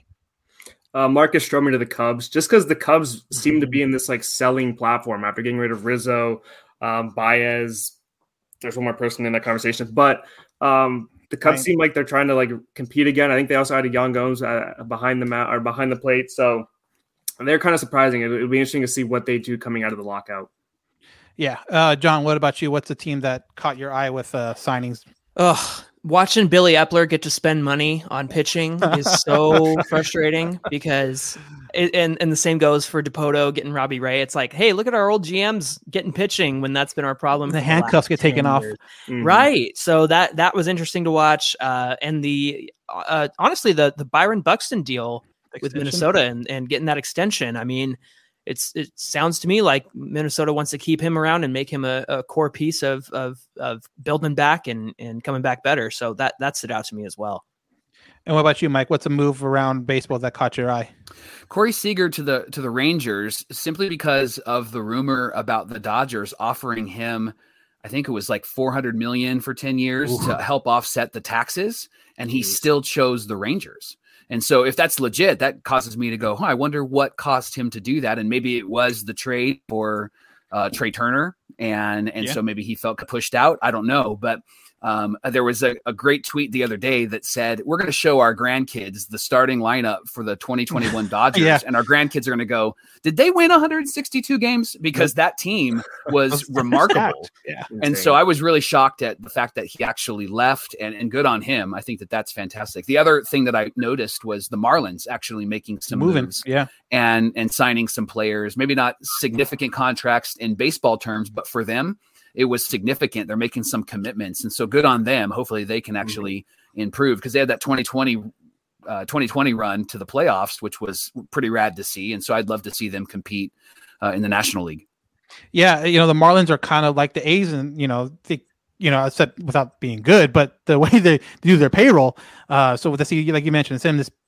Uh, Marcus Stroman to the Cubs, just because the Cubs seem to be in this like selling platform after getting rid of Rizzo, um, Baez. There's one more person in that conversation, but um, the Cubs right. seem like they're trying to like compete again. I think they also had a Young Gomes uh, behind the mat or behind the plate, so. And they're kind of surprising. It'll, it'll be interesting to see what they do coming out of the lockout. Yeah. Uh, John, what about you? What's the team that caught your eye with uh, signings? Ugh, watching Billy Epler get to spend money on pitching is so frustrating because it, and, and the same goes for Dipoto getting Robbie Ray. It's like, hey, look at our old G Ms getting pitching when that's been our problem. The handcuffs get taken off. Mm-hmm. Right. So that, that was interesting to watch. Uh, and the, uh, honestly, the, the Byron Buxton deal with Minnesota and, and getting that extension. I mean, it's it sounds to me like Minnesota wants to keep him around and make him a, a core piece of of of building back and, and coming back better. So that that stood out to me as well. And what about you, Mike? What's a move around baseball that caught your eye? Corey Seager to the to the Rangers simply because of the rumor about the Dodgers offering him, I think it was like four hundred million dollars for ten years Ooh. To help offset the taxes, and he Jeez. Still chose the Rangers. And so if that's legit, that causes me to go, huh, I wonder what caused him to do that. And maybe it was the trade for uh, Trey Turner. And and yeah. so maybe he felt pushed out. I don't know. But um, there was a, a great tweet the other day that said, we're going to show our grandkids the starting lineup for the twenty twenty-one Dodgers. yeah. And our grandkids are going to go, did they win one hundred sixty-two games? Because that team was remarkable. Yeah. And so I was really shocked at the fact that he actually left and, and good on him. I think that that's fantastic. The other thing that I noticed was the Marlins actually making some Moving, moves yeah. and, and signing some players, maybe not significant contracts in baseball terms, but for them, it was significant. They're making some commitments. And so good on them. Hopefully they can actually mm-hmm. improve because they had that twenty twenty, uh, twenty twenty run to the playoffs, which was pretty rad to see. And so I'd love to see them compete uh, in the National League. Yeah. You know, the Marlins are kind of like the A's and, you know, they, you know, I said without being good, but the way they do their payroll. Uh, so with the, like you mentioned, same this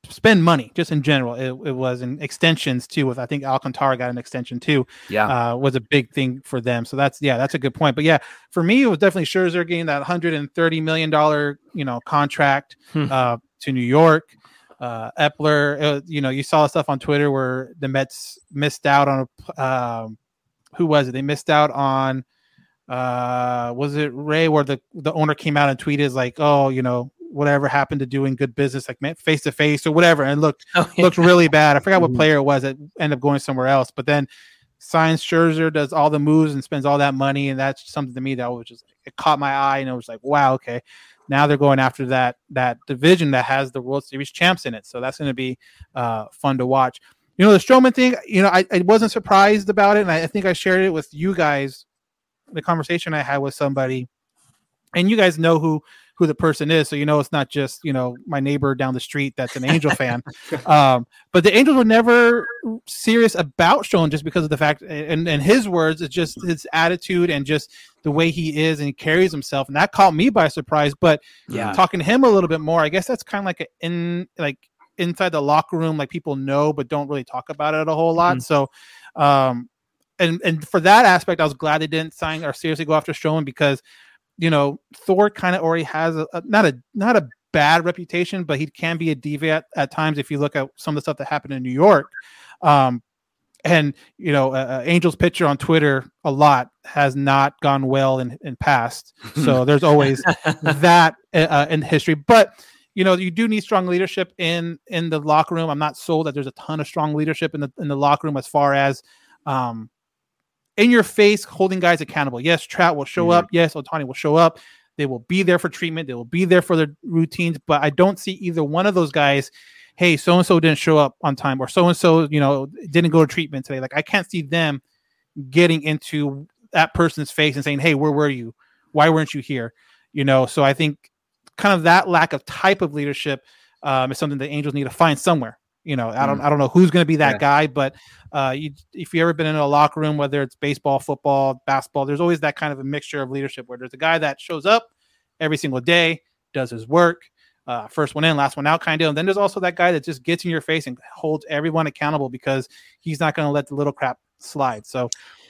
spend money just in general. It, it was in extensions too. With I think Alcantara got an extension too. Yeah, uh, was a big thing for them. So that's yeah, that's a good point. But yeah, for me, it was definitely Scherzer getting that one hundred thirty million dollar you know contract Hmm. uh, to New York. Uh, Epler, uh, you know, you saw stuff on Twitter where the Mets missed out on a. Um, who was it? They missed out on. Uh, was it Ray? Where the the owner came out and tweeted like, oh, you know. Whatever happened to doing good business, like face to face or whatever, and looked Oh, yeah. looked really bad. I forgot what player it was that ended up going somewhere else. But then signs Scherzer, does all the moves and spends all that money, and that's something to me that was just it caught my eye, and it was like, wow, okay, now they're going after that that division that has the World Series champs in it. So that's going to be uh, fun to watch. You know, the Stroman thing. You know, I, I wasn't surprised about it, and I, I think I shared it with you guys. The conversation I had with somebody, and you guys know who. who the person is. So, you know, it's not just, you know, my neighbor down the street that's an Angel fan. Um, but the Angels were never serious about Stroman just because of the fact, and in his words, it's just his attitude and just the way he is and he carries himself. And that caught me by surprise. But Yeah. talking to him a little bit more, I guess that's kind of like a in like inside the locker room, like people know, but don't really talk about it a whole lot. Mhm. So, um, and, and for that aspect, I was glad they didn't sign or seriously go after Stroman because, you know, Thor kind of already has a, a not a not a bad reputation, but he can be a diva at, at times if you look at some of the stuff that happened in New York. Um, and you know, uh, Angels pitcher on Twitter a lot has not gone well in in past. So there's always that uh, in history. But you know, you do need strong leadership in in the locker room. I'm not sold that there's a ton of strong leadership in the in the locker room as far as um. in your face, holding guys accountable. Yes, Trout will show Mhm. up. Yes, Ohtani will show up. They will be there for treatment. They will be there for their routines. But I don't see either one of those guys, hey, so-and-so didn't show up on time or so-and-so, you know, didn't go to treatment today. Like, I can't see them getting into that person's face and saying, hey, where were you? Why weren't you here? You know, so I think kind of that lack of type of leadership um, is something the Angels need to find somewhere. You know, I don't, I don't know who's going to be that Yeah. guy, but uh, you, if you ever been in a locker room, whether it's baseball, football, basketball, there's always that kind of a mixture of leadership where there's a guy that shows up every single day, does his work, uh, first one in, last one out, kind of. And then there's also that guy that just gets in your face and holds everyone accountable because he's not going to let the little crap slide. So,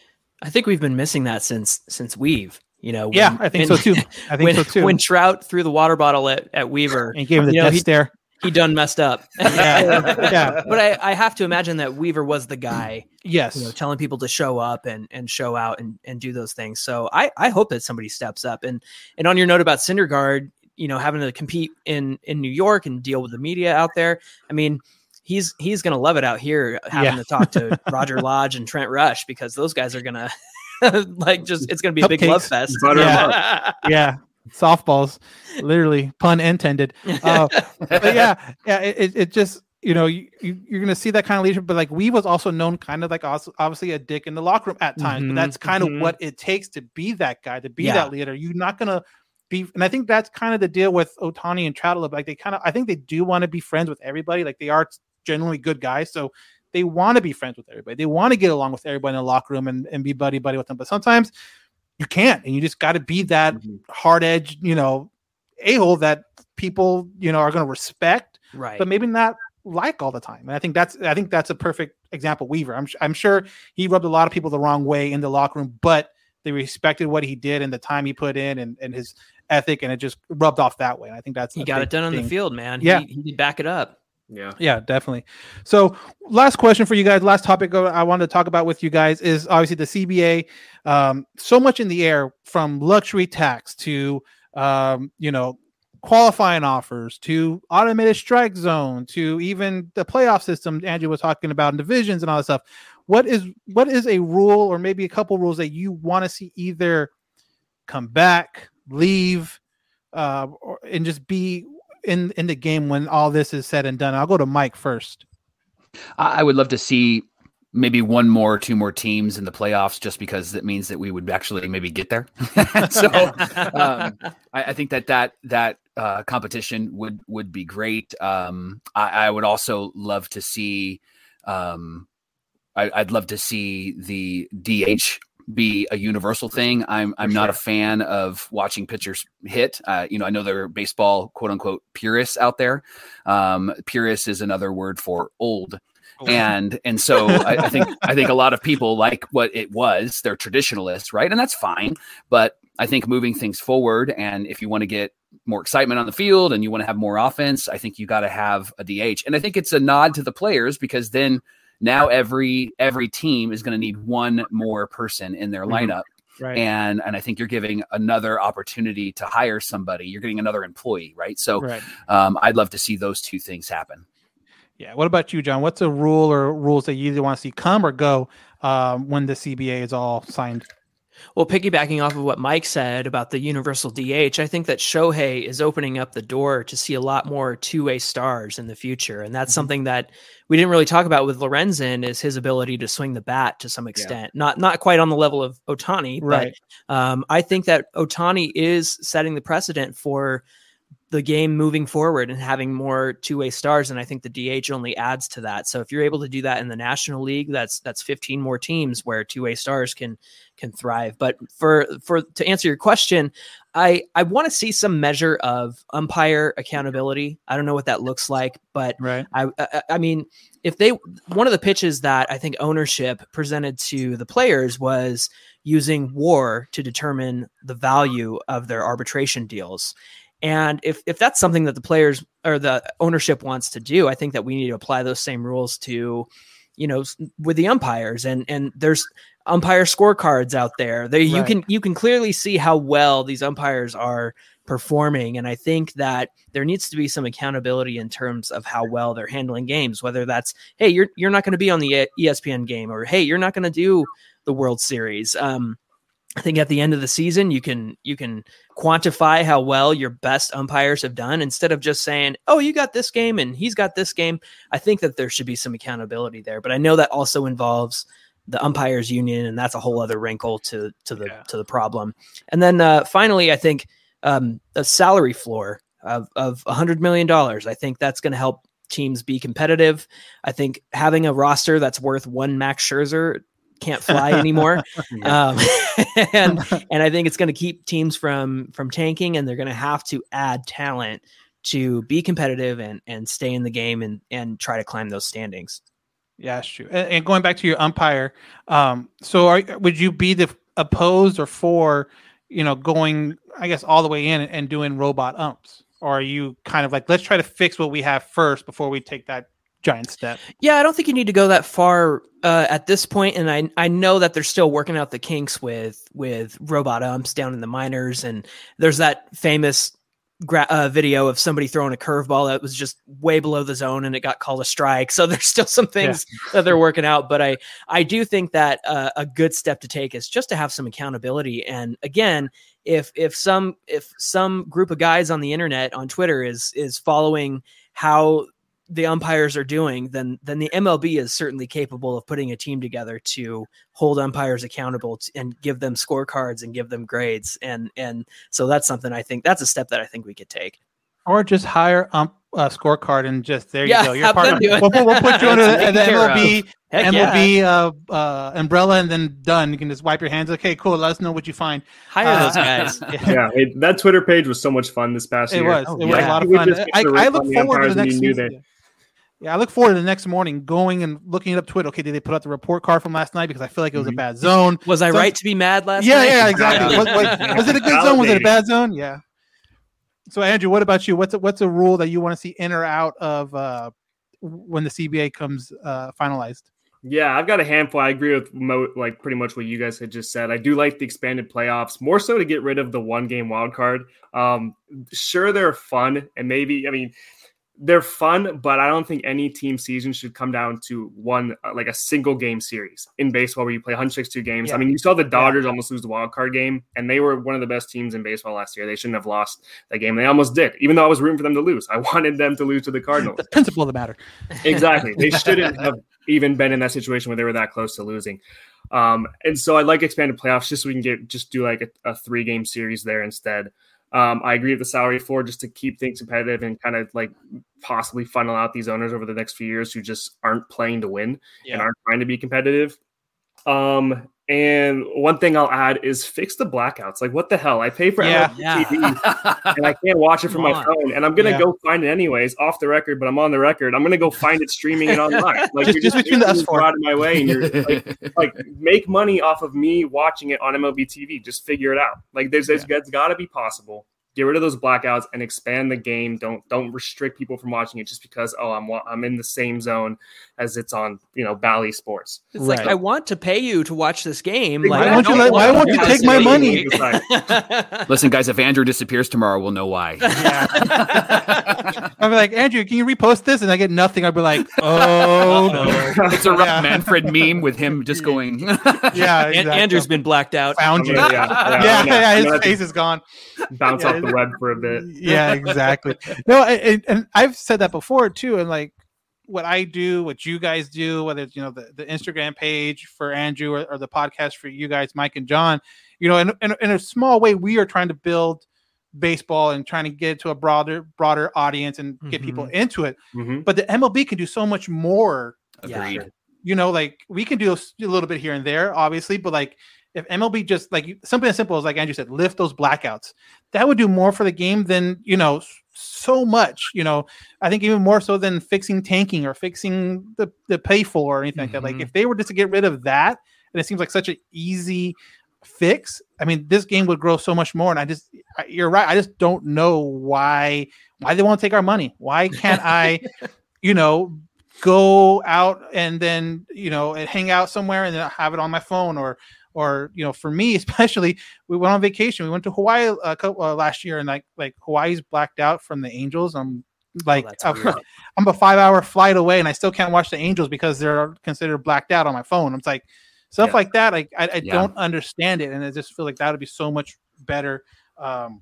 I think we've been missing that since since Weave. You know, when, yeah, I think when, so too. I think when, so too. When Trout threw the water bottle at, at Weaver, and he gave him the you know, death he, stare. he done messed up. Yeah, yeah. But I, I have to imagine that Weaver was the guy, Yes. you know, telling people to show up and, and show out and, and do those things. So I, I hope that somebody steps up. And and on your note about Syndergaard, you know, having to compete in, in New York and deal with the media out there. I mean, he's he's gonna love it out here having Yeah. to talk to Roger Lodge and Trent Rush because those guys are gonna like just it's gonna be a big Cupcakes. love fest. Butter 'em Yeah. Yeah. Softballs, literally pun intended. Uh, but yeah, yeah, it, it, it just, you know, you, you, you're going to see that kind of leadership, but like we was also known kind of like also, obviously a dick in the locker room at times, Mhm, but that's kind mhm. of what it takes to be that guy, to be Yeah. that leader. You're not going to be, and I think that's kind of the deal with Ohtani and Trout. Like they kind of, I think they do want to be friends with everybody. Like they are generally good guys. So they want to be friends with everybody. They want to get along with everybody in the locker room and, and be buddy buddy with them. But sometimes you can't, and you just got to be that Mhm. hard edge, you know, a-hole that people, you know, are going to respect, Right. but maybe not like all the time. And I think that's, I think that's a perfect example. Weaver. I'm, I'm sure he rubbed a lot of people the wrong way in the locker room, but they respected what he did and the time he put in and, and his ethic, and it just rubbed off that way. And I think that's he a got big it done on thing. the field, man. Yeah. He, he did back it up. Yeah. Yeah, definitely. So last question for you guys, last topic I wanted to talk about with you guys is obviously the C B A. Um, so much in the air, from luxury tax to, um, you know, qualifying offers to automated strike zone to even the playoff system Andrew was talking about in divisions and all that stuff. What is, what is a rule or maybe a couple rules that you want to see either come back, leave, uh, or, and just be in in the game when all this is said and done? I'll go to Mike first. I I would love to see maybe one more, or two more teams in the playoffs, just because that means that we would actually maybe get there. so um, I, I think that that that uh, competition would would be great. Um, I, I would also love to see. Um, I, I'd love to see the D H be a universal thing. I'm I'm For not sure. a fan of watching pitchers hit. Uh, you know, I know there are baseball quote unquote purists out there. Um, purist is another word for old. And and so I, I think I think a lot of people like what it was. They're traditionalists, right? And that's fine. But I think moving things forward, and if you want to get more excitement on the field and you want to have more offense, I think you got to have a D H. And I think it's a nod to the players, because then now every every team is going to need one more person in their Mhm. lineup. Right. And and I think you're giving another opportunity to hire somebody. You're getting another employee, right? So Right. um, I'd love to see those two things happen. Yeah. What about you, John? What's a rule or rules that you either want to see come or go um, when the C B A is all signed? Well, piggybacking off of what Mike said about the universal D H, I think that Shohei is opening up the door to see a lot more two-way stars in the future. And that's Mhm. something that we didn't really talk about with Lorenzen, is his ability to swing the bat to some extent. Not not quite on the level of Ohtani, Right. but um, I think that Ohtani is setting the precedent for the game moving forward and having more two-way stars. And I think the D H only adds to that. So if you're able to do that in the National League, that's, that's fifteen more teams where two-way stars can, can thrive. But for, for, to answer your question, I, I want to see some measure of umpire accountability. I don't know what that looks like, but Right. I, I, I mean, if they, one of the pitches that I think ownership presented to the players was using WAR to determine the value of their arbitration deals. And if, if that's something that the players or the ownership wants to do, I think that we need to apply those same rules to, you know, with the umpires. And, and there's umpire scorecards out there. They, you Right. can, you can clearly see how well these umpires are performing. And I think that there needs to be some accountability in terms of how well they're handling games, whether that's, hey, you're, you're not going to be on the E S P N game, or, hey, you're not going to do the World Series. Um, I think at the end of the season, you can you can quantify how well your best umpires have done, instead of just saying, oh, you got this game and he's got this game. I think that there should be some accountability there. But I know that also involves the umpires union, and that's a whole other wrinkle to to the Yeah. to the problem. And then uh, finally, I think um, a salary floor of of one hundred million dollars. I think that's going to help teams be competitive. I think having a roster that's worth one Max Scherzer can't fly anymore. um, and, and I think it's going to keep teams from, from tanking, and they're going to have to add talent to be competitive and, and stay in the game and, and try to climb those standings. Yeah, that's true. And, and going back to your umpire, um, so are, would you be the opposed or for, you know, going, I guess, all the way in and, and doing robot umps? Or are you kind of like, let's try to fix what we have first before we take that giant step? Yeah, I don't think you need to go that far uh, at this point, and I I know that they're still working out the kinks with with robot umps down in the minors, and there's that famous gra- uh, video of somebody throwing a curveball that was just way below the zone and it got called a strike. So there's still some things yeah. that they're working out, but I I do think that uh, a good step to take is just to have some accountability. And again, if if some if some group of guys on the internet on Twitter is is following how the umpires are doing, then then the M L B is certainly capable of putting a team together to hold umpires accountable to, and give them scorecards and give them grades. And and so that's something I think that's a step that I think we could take. Or just hire ump a scorecard and just there yeah, you go. You're part of it. We'll, we'll put you under the, the M L B M L B yeah. uh, uh, umbrella, and then done. You can just wipe your hands. Okay, cool. Let us know what you find. Hire uh, those guys. yeah, yeah it, that Twitter page was so much fun this past it year. Was. Oh, it yeah. was a lot of fun. I, I look forward to the next season. Yeah, I look forward to the next morning going and looking up Twitter. Okay, did they put out the report card from last night? Because I feel like it was mm-hmm. a bad zone. Was I so, right to be mad last yeah, night? Yeah, yeah, exactly. was, was, was it a good zone? Was it a bad zone? Yeah. So, Andrew, what about you? What's a, what's a rule that you want to see in or out of uh, when the C B A comes uh, finalized? Yeah, I've got a handful. I agree with mo- like pretty much what you guys had just said. I do like the expanded playoffs, more so to get rid of the one game wild card. Um, sure, they're fun, and maybe I mean. They're fun, but I don't think any team season should come down to one, uh, like a single game series in baseball where you play one hundred sixty-two games. Yeah. I mean, you saw the Dodgers yeah. almost lose the wild card game, and they were one of the best teams in baseball last year. They shouldn't have lost that game. They almost did, even though I was rooting for them to lose. I wanted them to lose to the Cardinals. The principle of the matter. Exactly. They shouldn't have even been in that situation where they were that close to losing. Um, and so I'd like expanded playoffs just so we can get just do like a, a three game series there instead. Um, I agree with the salary floor just to keep things competitive and kind of like possibly funnel out these owners over the next few years who just aren't playing to win yeah. and aren't trying to be competitive. Um, And one thing I'll add is fix the blackouts. Like, what the hell? I pay for Yeah. M L B T V and I can't watch it from my phone. And I'm gonna Yeah. go find it anyways, off the record. But I'm on the record. I'm gonna go find it streaming it online. Like, Just- you're just between making us me four. go out of my way, and you're like, like make money off of me watching it on M L B T V. Just figure it out. Like, there's, there's it's got to be possible. Get rid of those blackouts and expand the game. Don't don't restrict people from watching it just because oh I'm wa- I'm in the same zone as it's on you know Bally Sports. It's like, Right. I want to pay you to watch this game. Why Like, I won't you don't let- why want won't you to take my pay money? you. Listen, guys, if Andrew disappears tomorrow, we'll know why. I'll be like, Andrew, can you repost this? And I get nothing. I'll be like, oh no. It's a Rob Yeah. Manfred meme with him just going. Yeah, An- exactly. Andrew's been blacked out. found you. Yeah, Yeah, yeah, yeah, yeah, I'm gonna- I'm his gonna face is gone. Bounce Yeah, off the web for a bit. Yeah, exactly. No, and, and I've said that before too. And like what I do, what you guys do, whether it's you know the, the Instagram page for Andrew or, or the podcast for you guys, Mike and John, you know, in, in, in a small way, we are trying to build baseball and trying to get it to a broader broader audience and get Mhm. people into it. Mm-hmm. But the M L B can do so much more. Agreed. You know, like we can do a, s- a little bit here and there, obviously, but like if M L B just like you- something as simple as like Andrew said, lift those blackouts, that would do more for the game than you know s- so much. You know, I think even more so than fixing tanking or fixing the the pay for or anything like that. Like Mhm. if they were just to get rid of that, and it seems like such an easy fix. I mean, this game would grow so much more. And I just, I, you're right. I just don't know why why they want to take our money. Why can't I, you know, go out and then you know and hang out somewhere and then have it on my phone or or you know for me especially we went on vacation we went to Hawaii a couple, uh, last year and like like Hawaii's blacked out from the Angels. I'm like that's uh, weird. I'm a five hour flight away and I still can't watch the Angels because they're considered blacked out on my phone. I'm like stuff Yeah. like that. Like I, I Yeah. don't understand it and I just feel like that would be so much better. Um,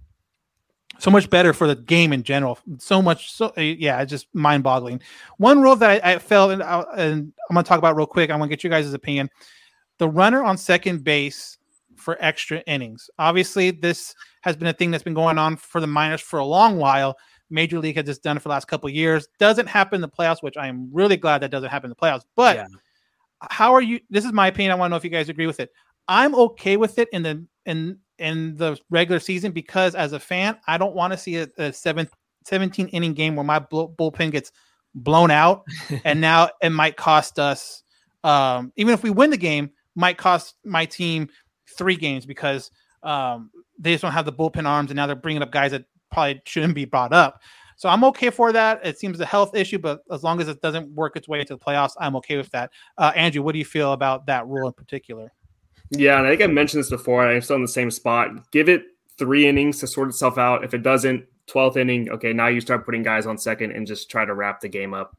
so much better for the game in general. So much, so uh, yeah, it's just mind boggling. One rule that I, I felt, and, I, and I'm going to talk about real quick. I'm going to get you guys' opinion. The runner on second base for extra innings. Obviously, this has been a thing that's been going on for the minors for a long while. Major League has just done it for the last couple of years. Doesn't happen in the playoffs, which I am really glad that doesn't happen in the playoffs. But Yeah. how are you? This is my opinion. I want to know if you guys agree with it. I'm okay with it in the in in the regular season because as a fan, I don't want to see a, a seven, seventeen inning game where my bull, bullpen gets blown out, and now it might cost us. Um, even if we win the game, might cost my team three games because um, they just don't have the bullpen arms, and now they're bringing up guys that probably shouldn't be brought up. So I'm okay for that. It seems a health issue, but as long as it doesn't work its way into the playoffs, I'm okay with that. Uh, Andrew, what do you feel about that rule in particular? Yeah, and I think I mentioned this before, and I'm still in the same spot. Give it three innings to sort itself out. If it doesn't, twelfth inning, okay, now you start putting guys on second and just try to wrap the game up.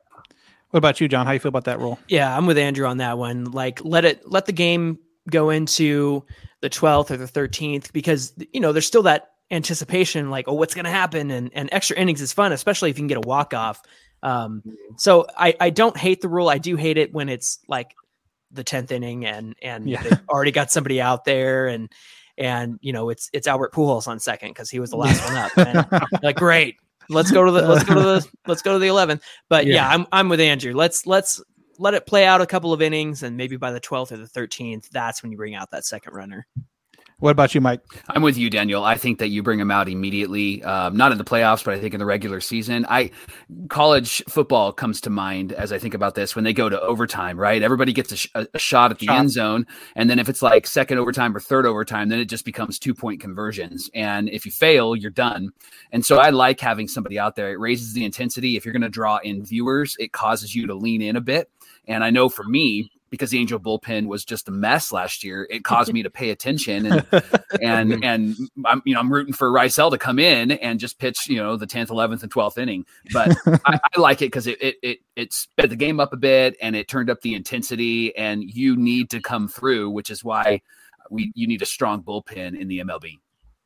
What about you, John? How do you feel about that rule? Yeah, I'm with Andrew on that one. Like, let it let the game go into the twelfth or the thirteenth because you know there's still that anticipation, like, oh, what's going to happen, and and extra innings is fun, especially if you can get a walk off. Um, so I I don't hate the rule. I do hate it when it's like the tenth inning and and Yeah. they've already got somebody out there and and you know it's it's Albert Pujols on second because he was the last one up. And like, great. Let's go to the let's go to the let's go to the eleventh. But yeah. Yeah. I'm I'm with Andrew. Let's let's let it play out a couple of innings, and maybe by the twelfth or the thirteenth, that's when you bring out that second runner. What about you, Mike? I'm with you, Daniel. I think that you bring them out immediately, um, not in the playoffs, but I think in the regular season. I college football comes to mind as I think about this when they go to overtime, right? Everybody gets a, sh- a shot at the Shot. end zone. And then if it's like second overtime or third overtime, then it just becomes two point conversions. And if you fail, you're done. And so I like having somebody out there. It raises the intensity. If you're going to draw in viewers, it causes you to lean in a bit. And I know for me, because the Angel bullpen was just a mess last year, it caused me to pay attention and and and I'm you know I'm rooting for Rysel to come in and just pitch you know the tenth, eleventh, and twelfth inning. But I, I like it because it it it it sped the game up a bit and it turned up the intensity. And you need to come through, which is why we you need a strong bullpen in the M L B.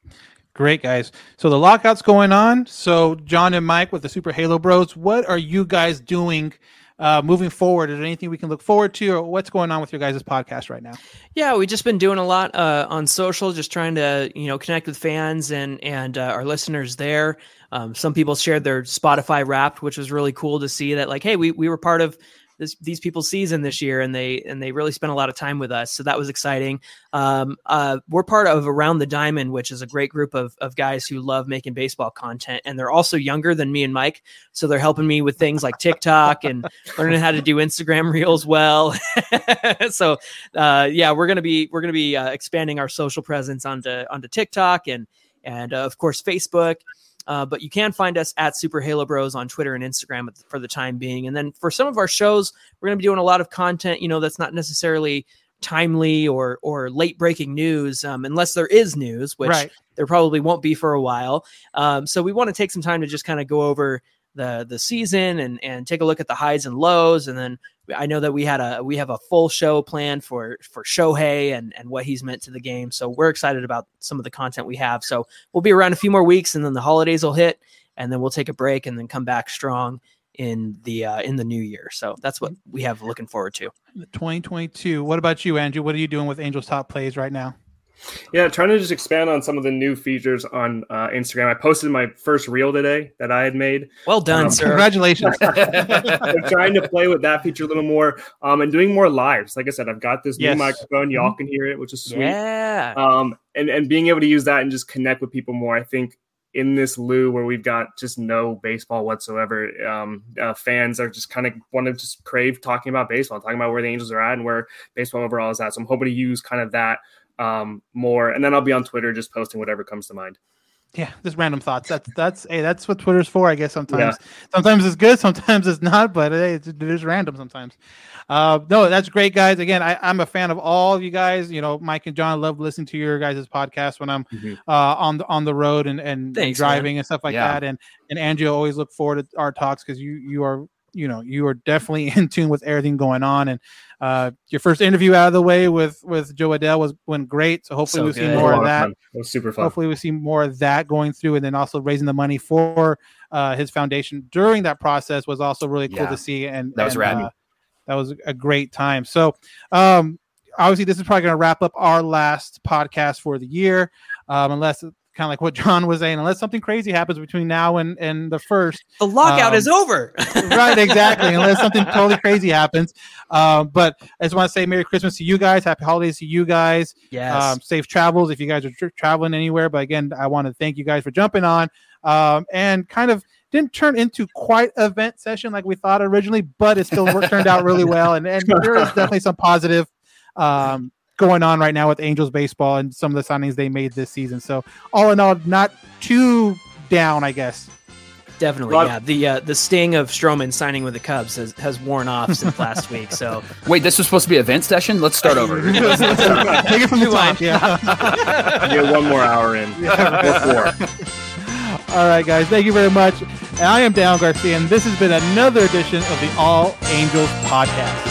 Great, guys. So the lockout's going on. So John and Mike with the Super Halo Bros, what are you guys doing uh, moving forward? Is there anything we can look forward to, or what's going on with your guys' podcast right now? Yeah, we've just been doing a lot uh, on social, just trying to you know connect with fans and and uh, our listeners there. Um, some people shared their Spotify Wrapped, which was really cool to see that. Like, hey, we we were part of this, these people's season this year, and they and they really spent a lot of time with us. So that was exciting. Um, uh, we're part of Around the Diamond, which is a great group of of guys who love making baseball content, and they're also younger than me and Mike, so they're helping me with things like TikTok and learning how to do Instagram Reels well. so uh, yeah, we're gonna be we're gonna be uh, expanding our social presence onto onto TikTok and and uh, of course Facebook. Uh, but you can find us at Super Halo Bros on Twitter and Instagram for the time being. And then for some of our shows, we're going to be doing a lot of content, you know, that's not necessarily timely or or late breaking news, um, unless there is news, which right. there probably won't be for a while. Um, so we want to take some time to just kind of go over the the season and and take a look at the highs and lows. And then I know that we had a we have a full show planned for for Shohei and and what he's meant to the game. So we're excited about some of the content we have. So we'll be around a few more weeks, and then the holidays will hit, and then we'll take a break and then come back strong in the uh, in the new year. So that's what we have looking forward to. twenty twenty-two. What about you, Andrew? What are you doing with Angels Top Plays right now? Yeah, trying to just expand on some of the new features on uh, Instagram. I posted my first reel today that I had made. Well done, um, sir. Congratulations. I'm trying to play with that feature a little more um, and doing more lives. Like I said, I've got this yes. new microphone. Y'all can hear it, which is sweet. Yeah. Um, and, and being able to use that and just connect with people more. I think in this Lou where we've got just no baseball whatsoever, um, uh, fans are just kind of want to just crave talking about baseball, talking about where the Angels are at and where baseball overall is at. So I'm hoping to use kind of that um more, and then I'll be on Twitter just posting whatever comes to mind. Yeah, just random thoughts. That's that's hey, that's what Twitter's for, I guess. Sometimes, yeah. sometimes it's good, sometimes it's not, but hey, it's, it's random sometimes. Uh, no, that's great, guys. Again, I, I'm a fan of all of you guys. You know, Mike and John, I love listening to your guys' podcast when I'm mm-hmm. uh, on the on the road and and, Thanks, and driving man. and stuff like yeah. that. And and Andrew, always look forward to our talks because you you are you know you are definitely in tune with everything going on. And uh, your first interview out of the way with with Joe Adell was went great. So hopefully so we'll good. see more of that. It was super fun. Hopefully we see more of that going through, and then also raising the money for uh, his foundation during that process was also really cool yeah. to see. And that was and, rad. Uh, that was a great time. So um, obviously this is probably going to wrap up our last podcast for the year, um, unless kind of like what John was saying, unless something crazy happens between now and, and the first. The lockout um, is over. Right, exactly. Unless something totally crazy happens. Um, but I just want to say Merry Christmas to you guys. Happy holidays to you guys. Yes. Um, safe travels if you guys are tra- traveling anywhere. But again, I want to thank you guys for jumping on um, and kind of didn't turn into quite an event session like we thought originally, but it still worked, turned out really well. And, and there is definitely some positive um, going on right now with Angels baseball and some of the signings they made this season. So all in all, not too down, I guess. Definitely, yeah. The uh, the sting of Stroman signing with the Cubs has, has worn off since last week. So wait, this was supposed to be a vent session? Let's start over. Take it from the top, yeah. Get one more hour in. Yeah. Four. All right, guys. Thank you very much. And I am Dan Garcia, and this has been another edition of the All Angels Podcast.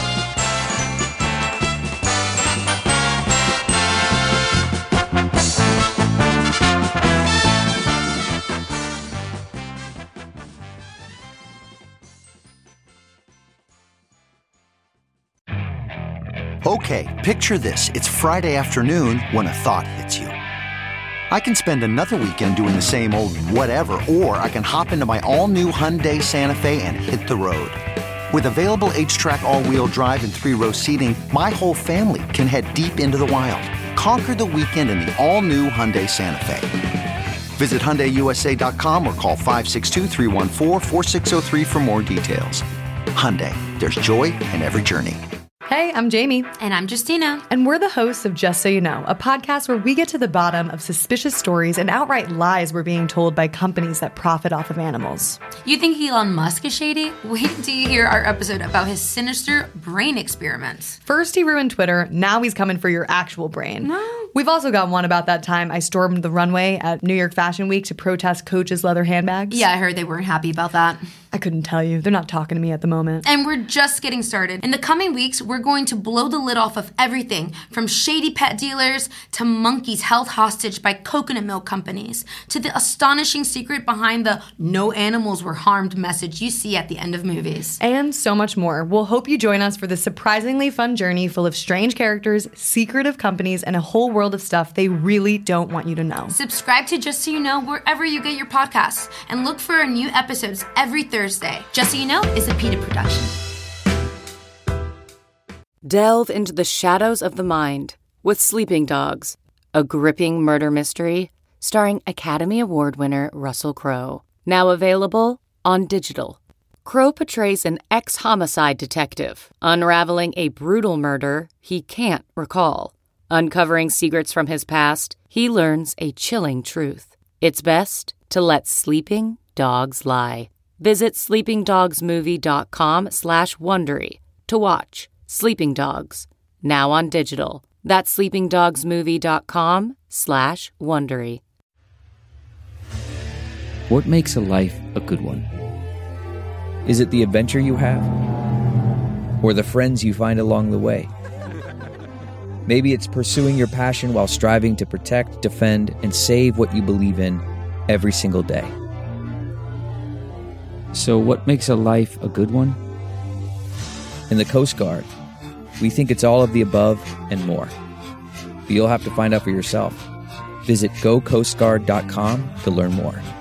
Okay, picture this. It's Friday afternoon when a thought hits you. I can spend another weekend doing the same old whatever, or I can hop into my all-new Hyundai Santa Fe and hit the road. With available H-Track all-wheel drive and three-row seating, my whole family can head deep into the wild. Conquer the weekend in the all-new Hyundai Santa Fe. Visit Hyundai U S A dot com or call five six two, three one four, four six zero three for more details. Hyundai, there's joy in every journey. Hey, I'm Jamie. And I'm Justina. And we're the hosts of Just So You Know, a podcast where we get to the bottom of suspicious stories and outright lies we're being told by companies that profit off of animals. You think Elon Musk is shady? Wait until you hear our episode about his sinister brain experiments. First he ruined Twitter, now he's coming for your actual brain. No. We've also got one about that time I stormed the runway at New York Fashion Week to protest Coach's leather handbags. Yeah, I heard they weren't happy about that. I couldn't tell you. They're not talking to me at the moment. And we're just getting started. In the coming weeks, we're going to blow the lid off of everything from shady pet dealers to monkeys held hostage by coconut milk companies to the astonishing secret behind the no animals were harmed message you see at the end of movies. And so much more. We'll hope you join us for this surprisingly fun journey full of strange characters, secretive companies, and a whole world of stuff they really don't want you to know. Subscribe to Just So You Know wherever you get your podcasts and look for our new episodes every Thursday. Just So You Know is a PETA production. Delve into the shadows of the mind with Sleeping Dogs, a gripping murder mystery starring Academy Award winner Russell Crowe. Now available on digital. Crowe portrays an ex-homicide detective unraveling a brutal murder he can't recall. Uncovering secrets from his past, he learns a chilling truth. It's best to let sleeping dogs lie. Visit sleepingdogsmovie.com slash Wondery to watch Sleeping Dogs, now on digital. That's sleepingdogsmovie.com slash Wondery. What makes a life a good one? Is it the adventure you have? Or the friends you find along the way? Maybe it's pursuing your passion while striving to protect, defend, and save what you believe in every single day. So what makes a life a good one? In the Coast Guard, we think it's all of the above and more. But you'll have to find out for yourself. Visit go coast guard dot com to learn more.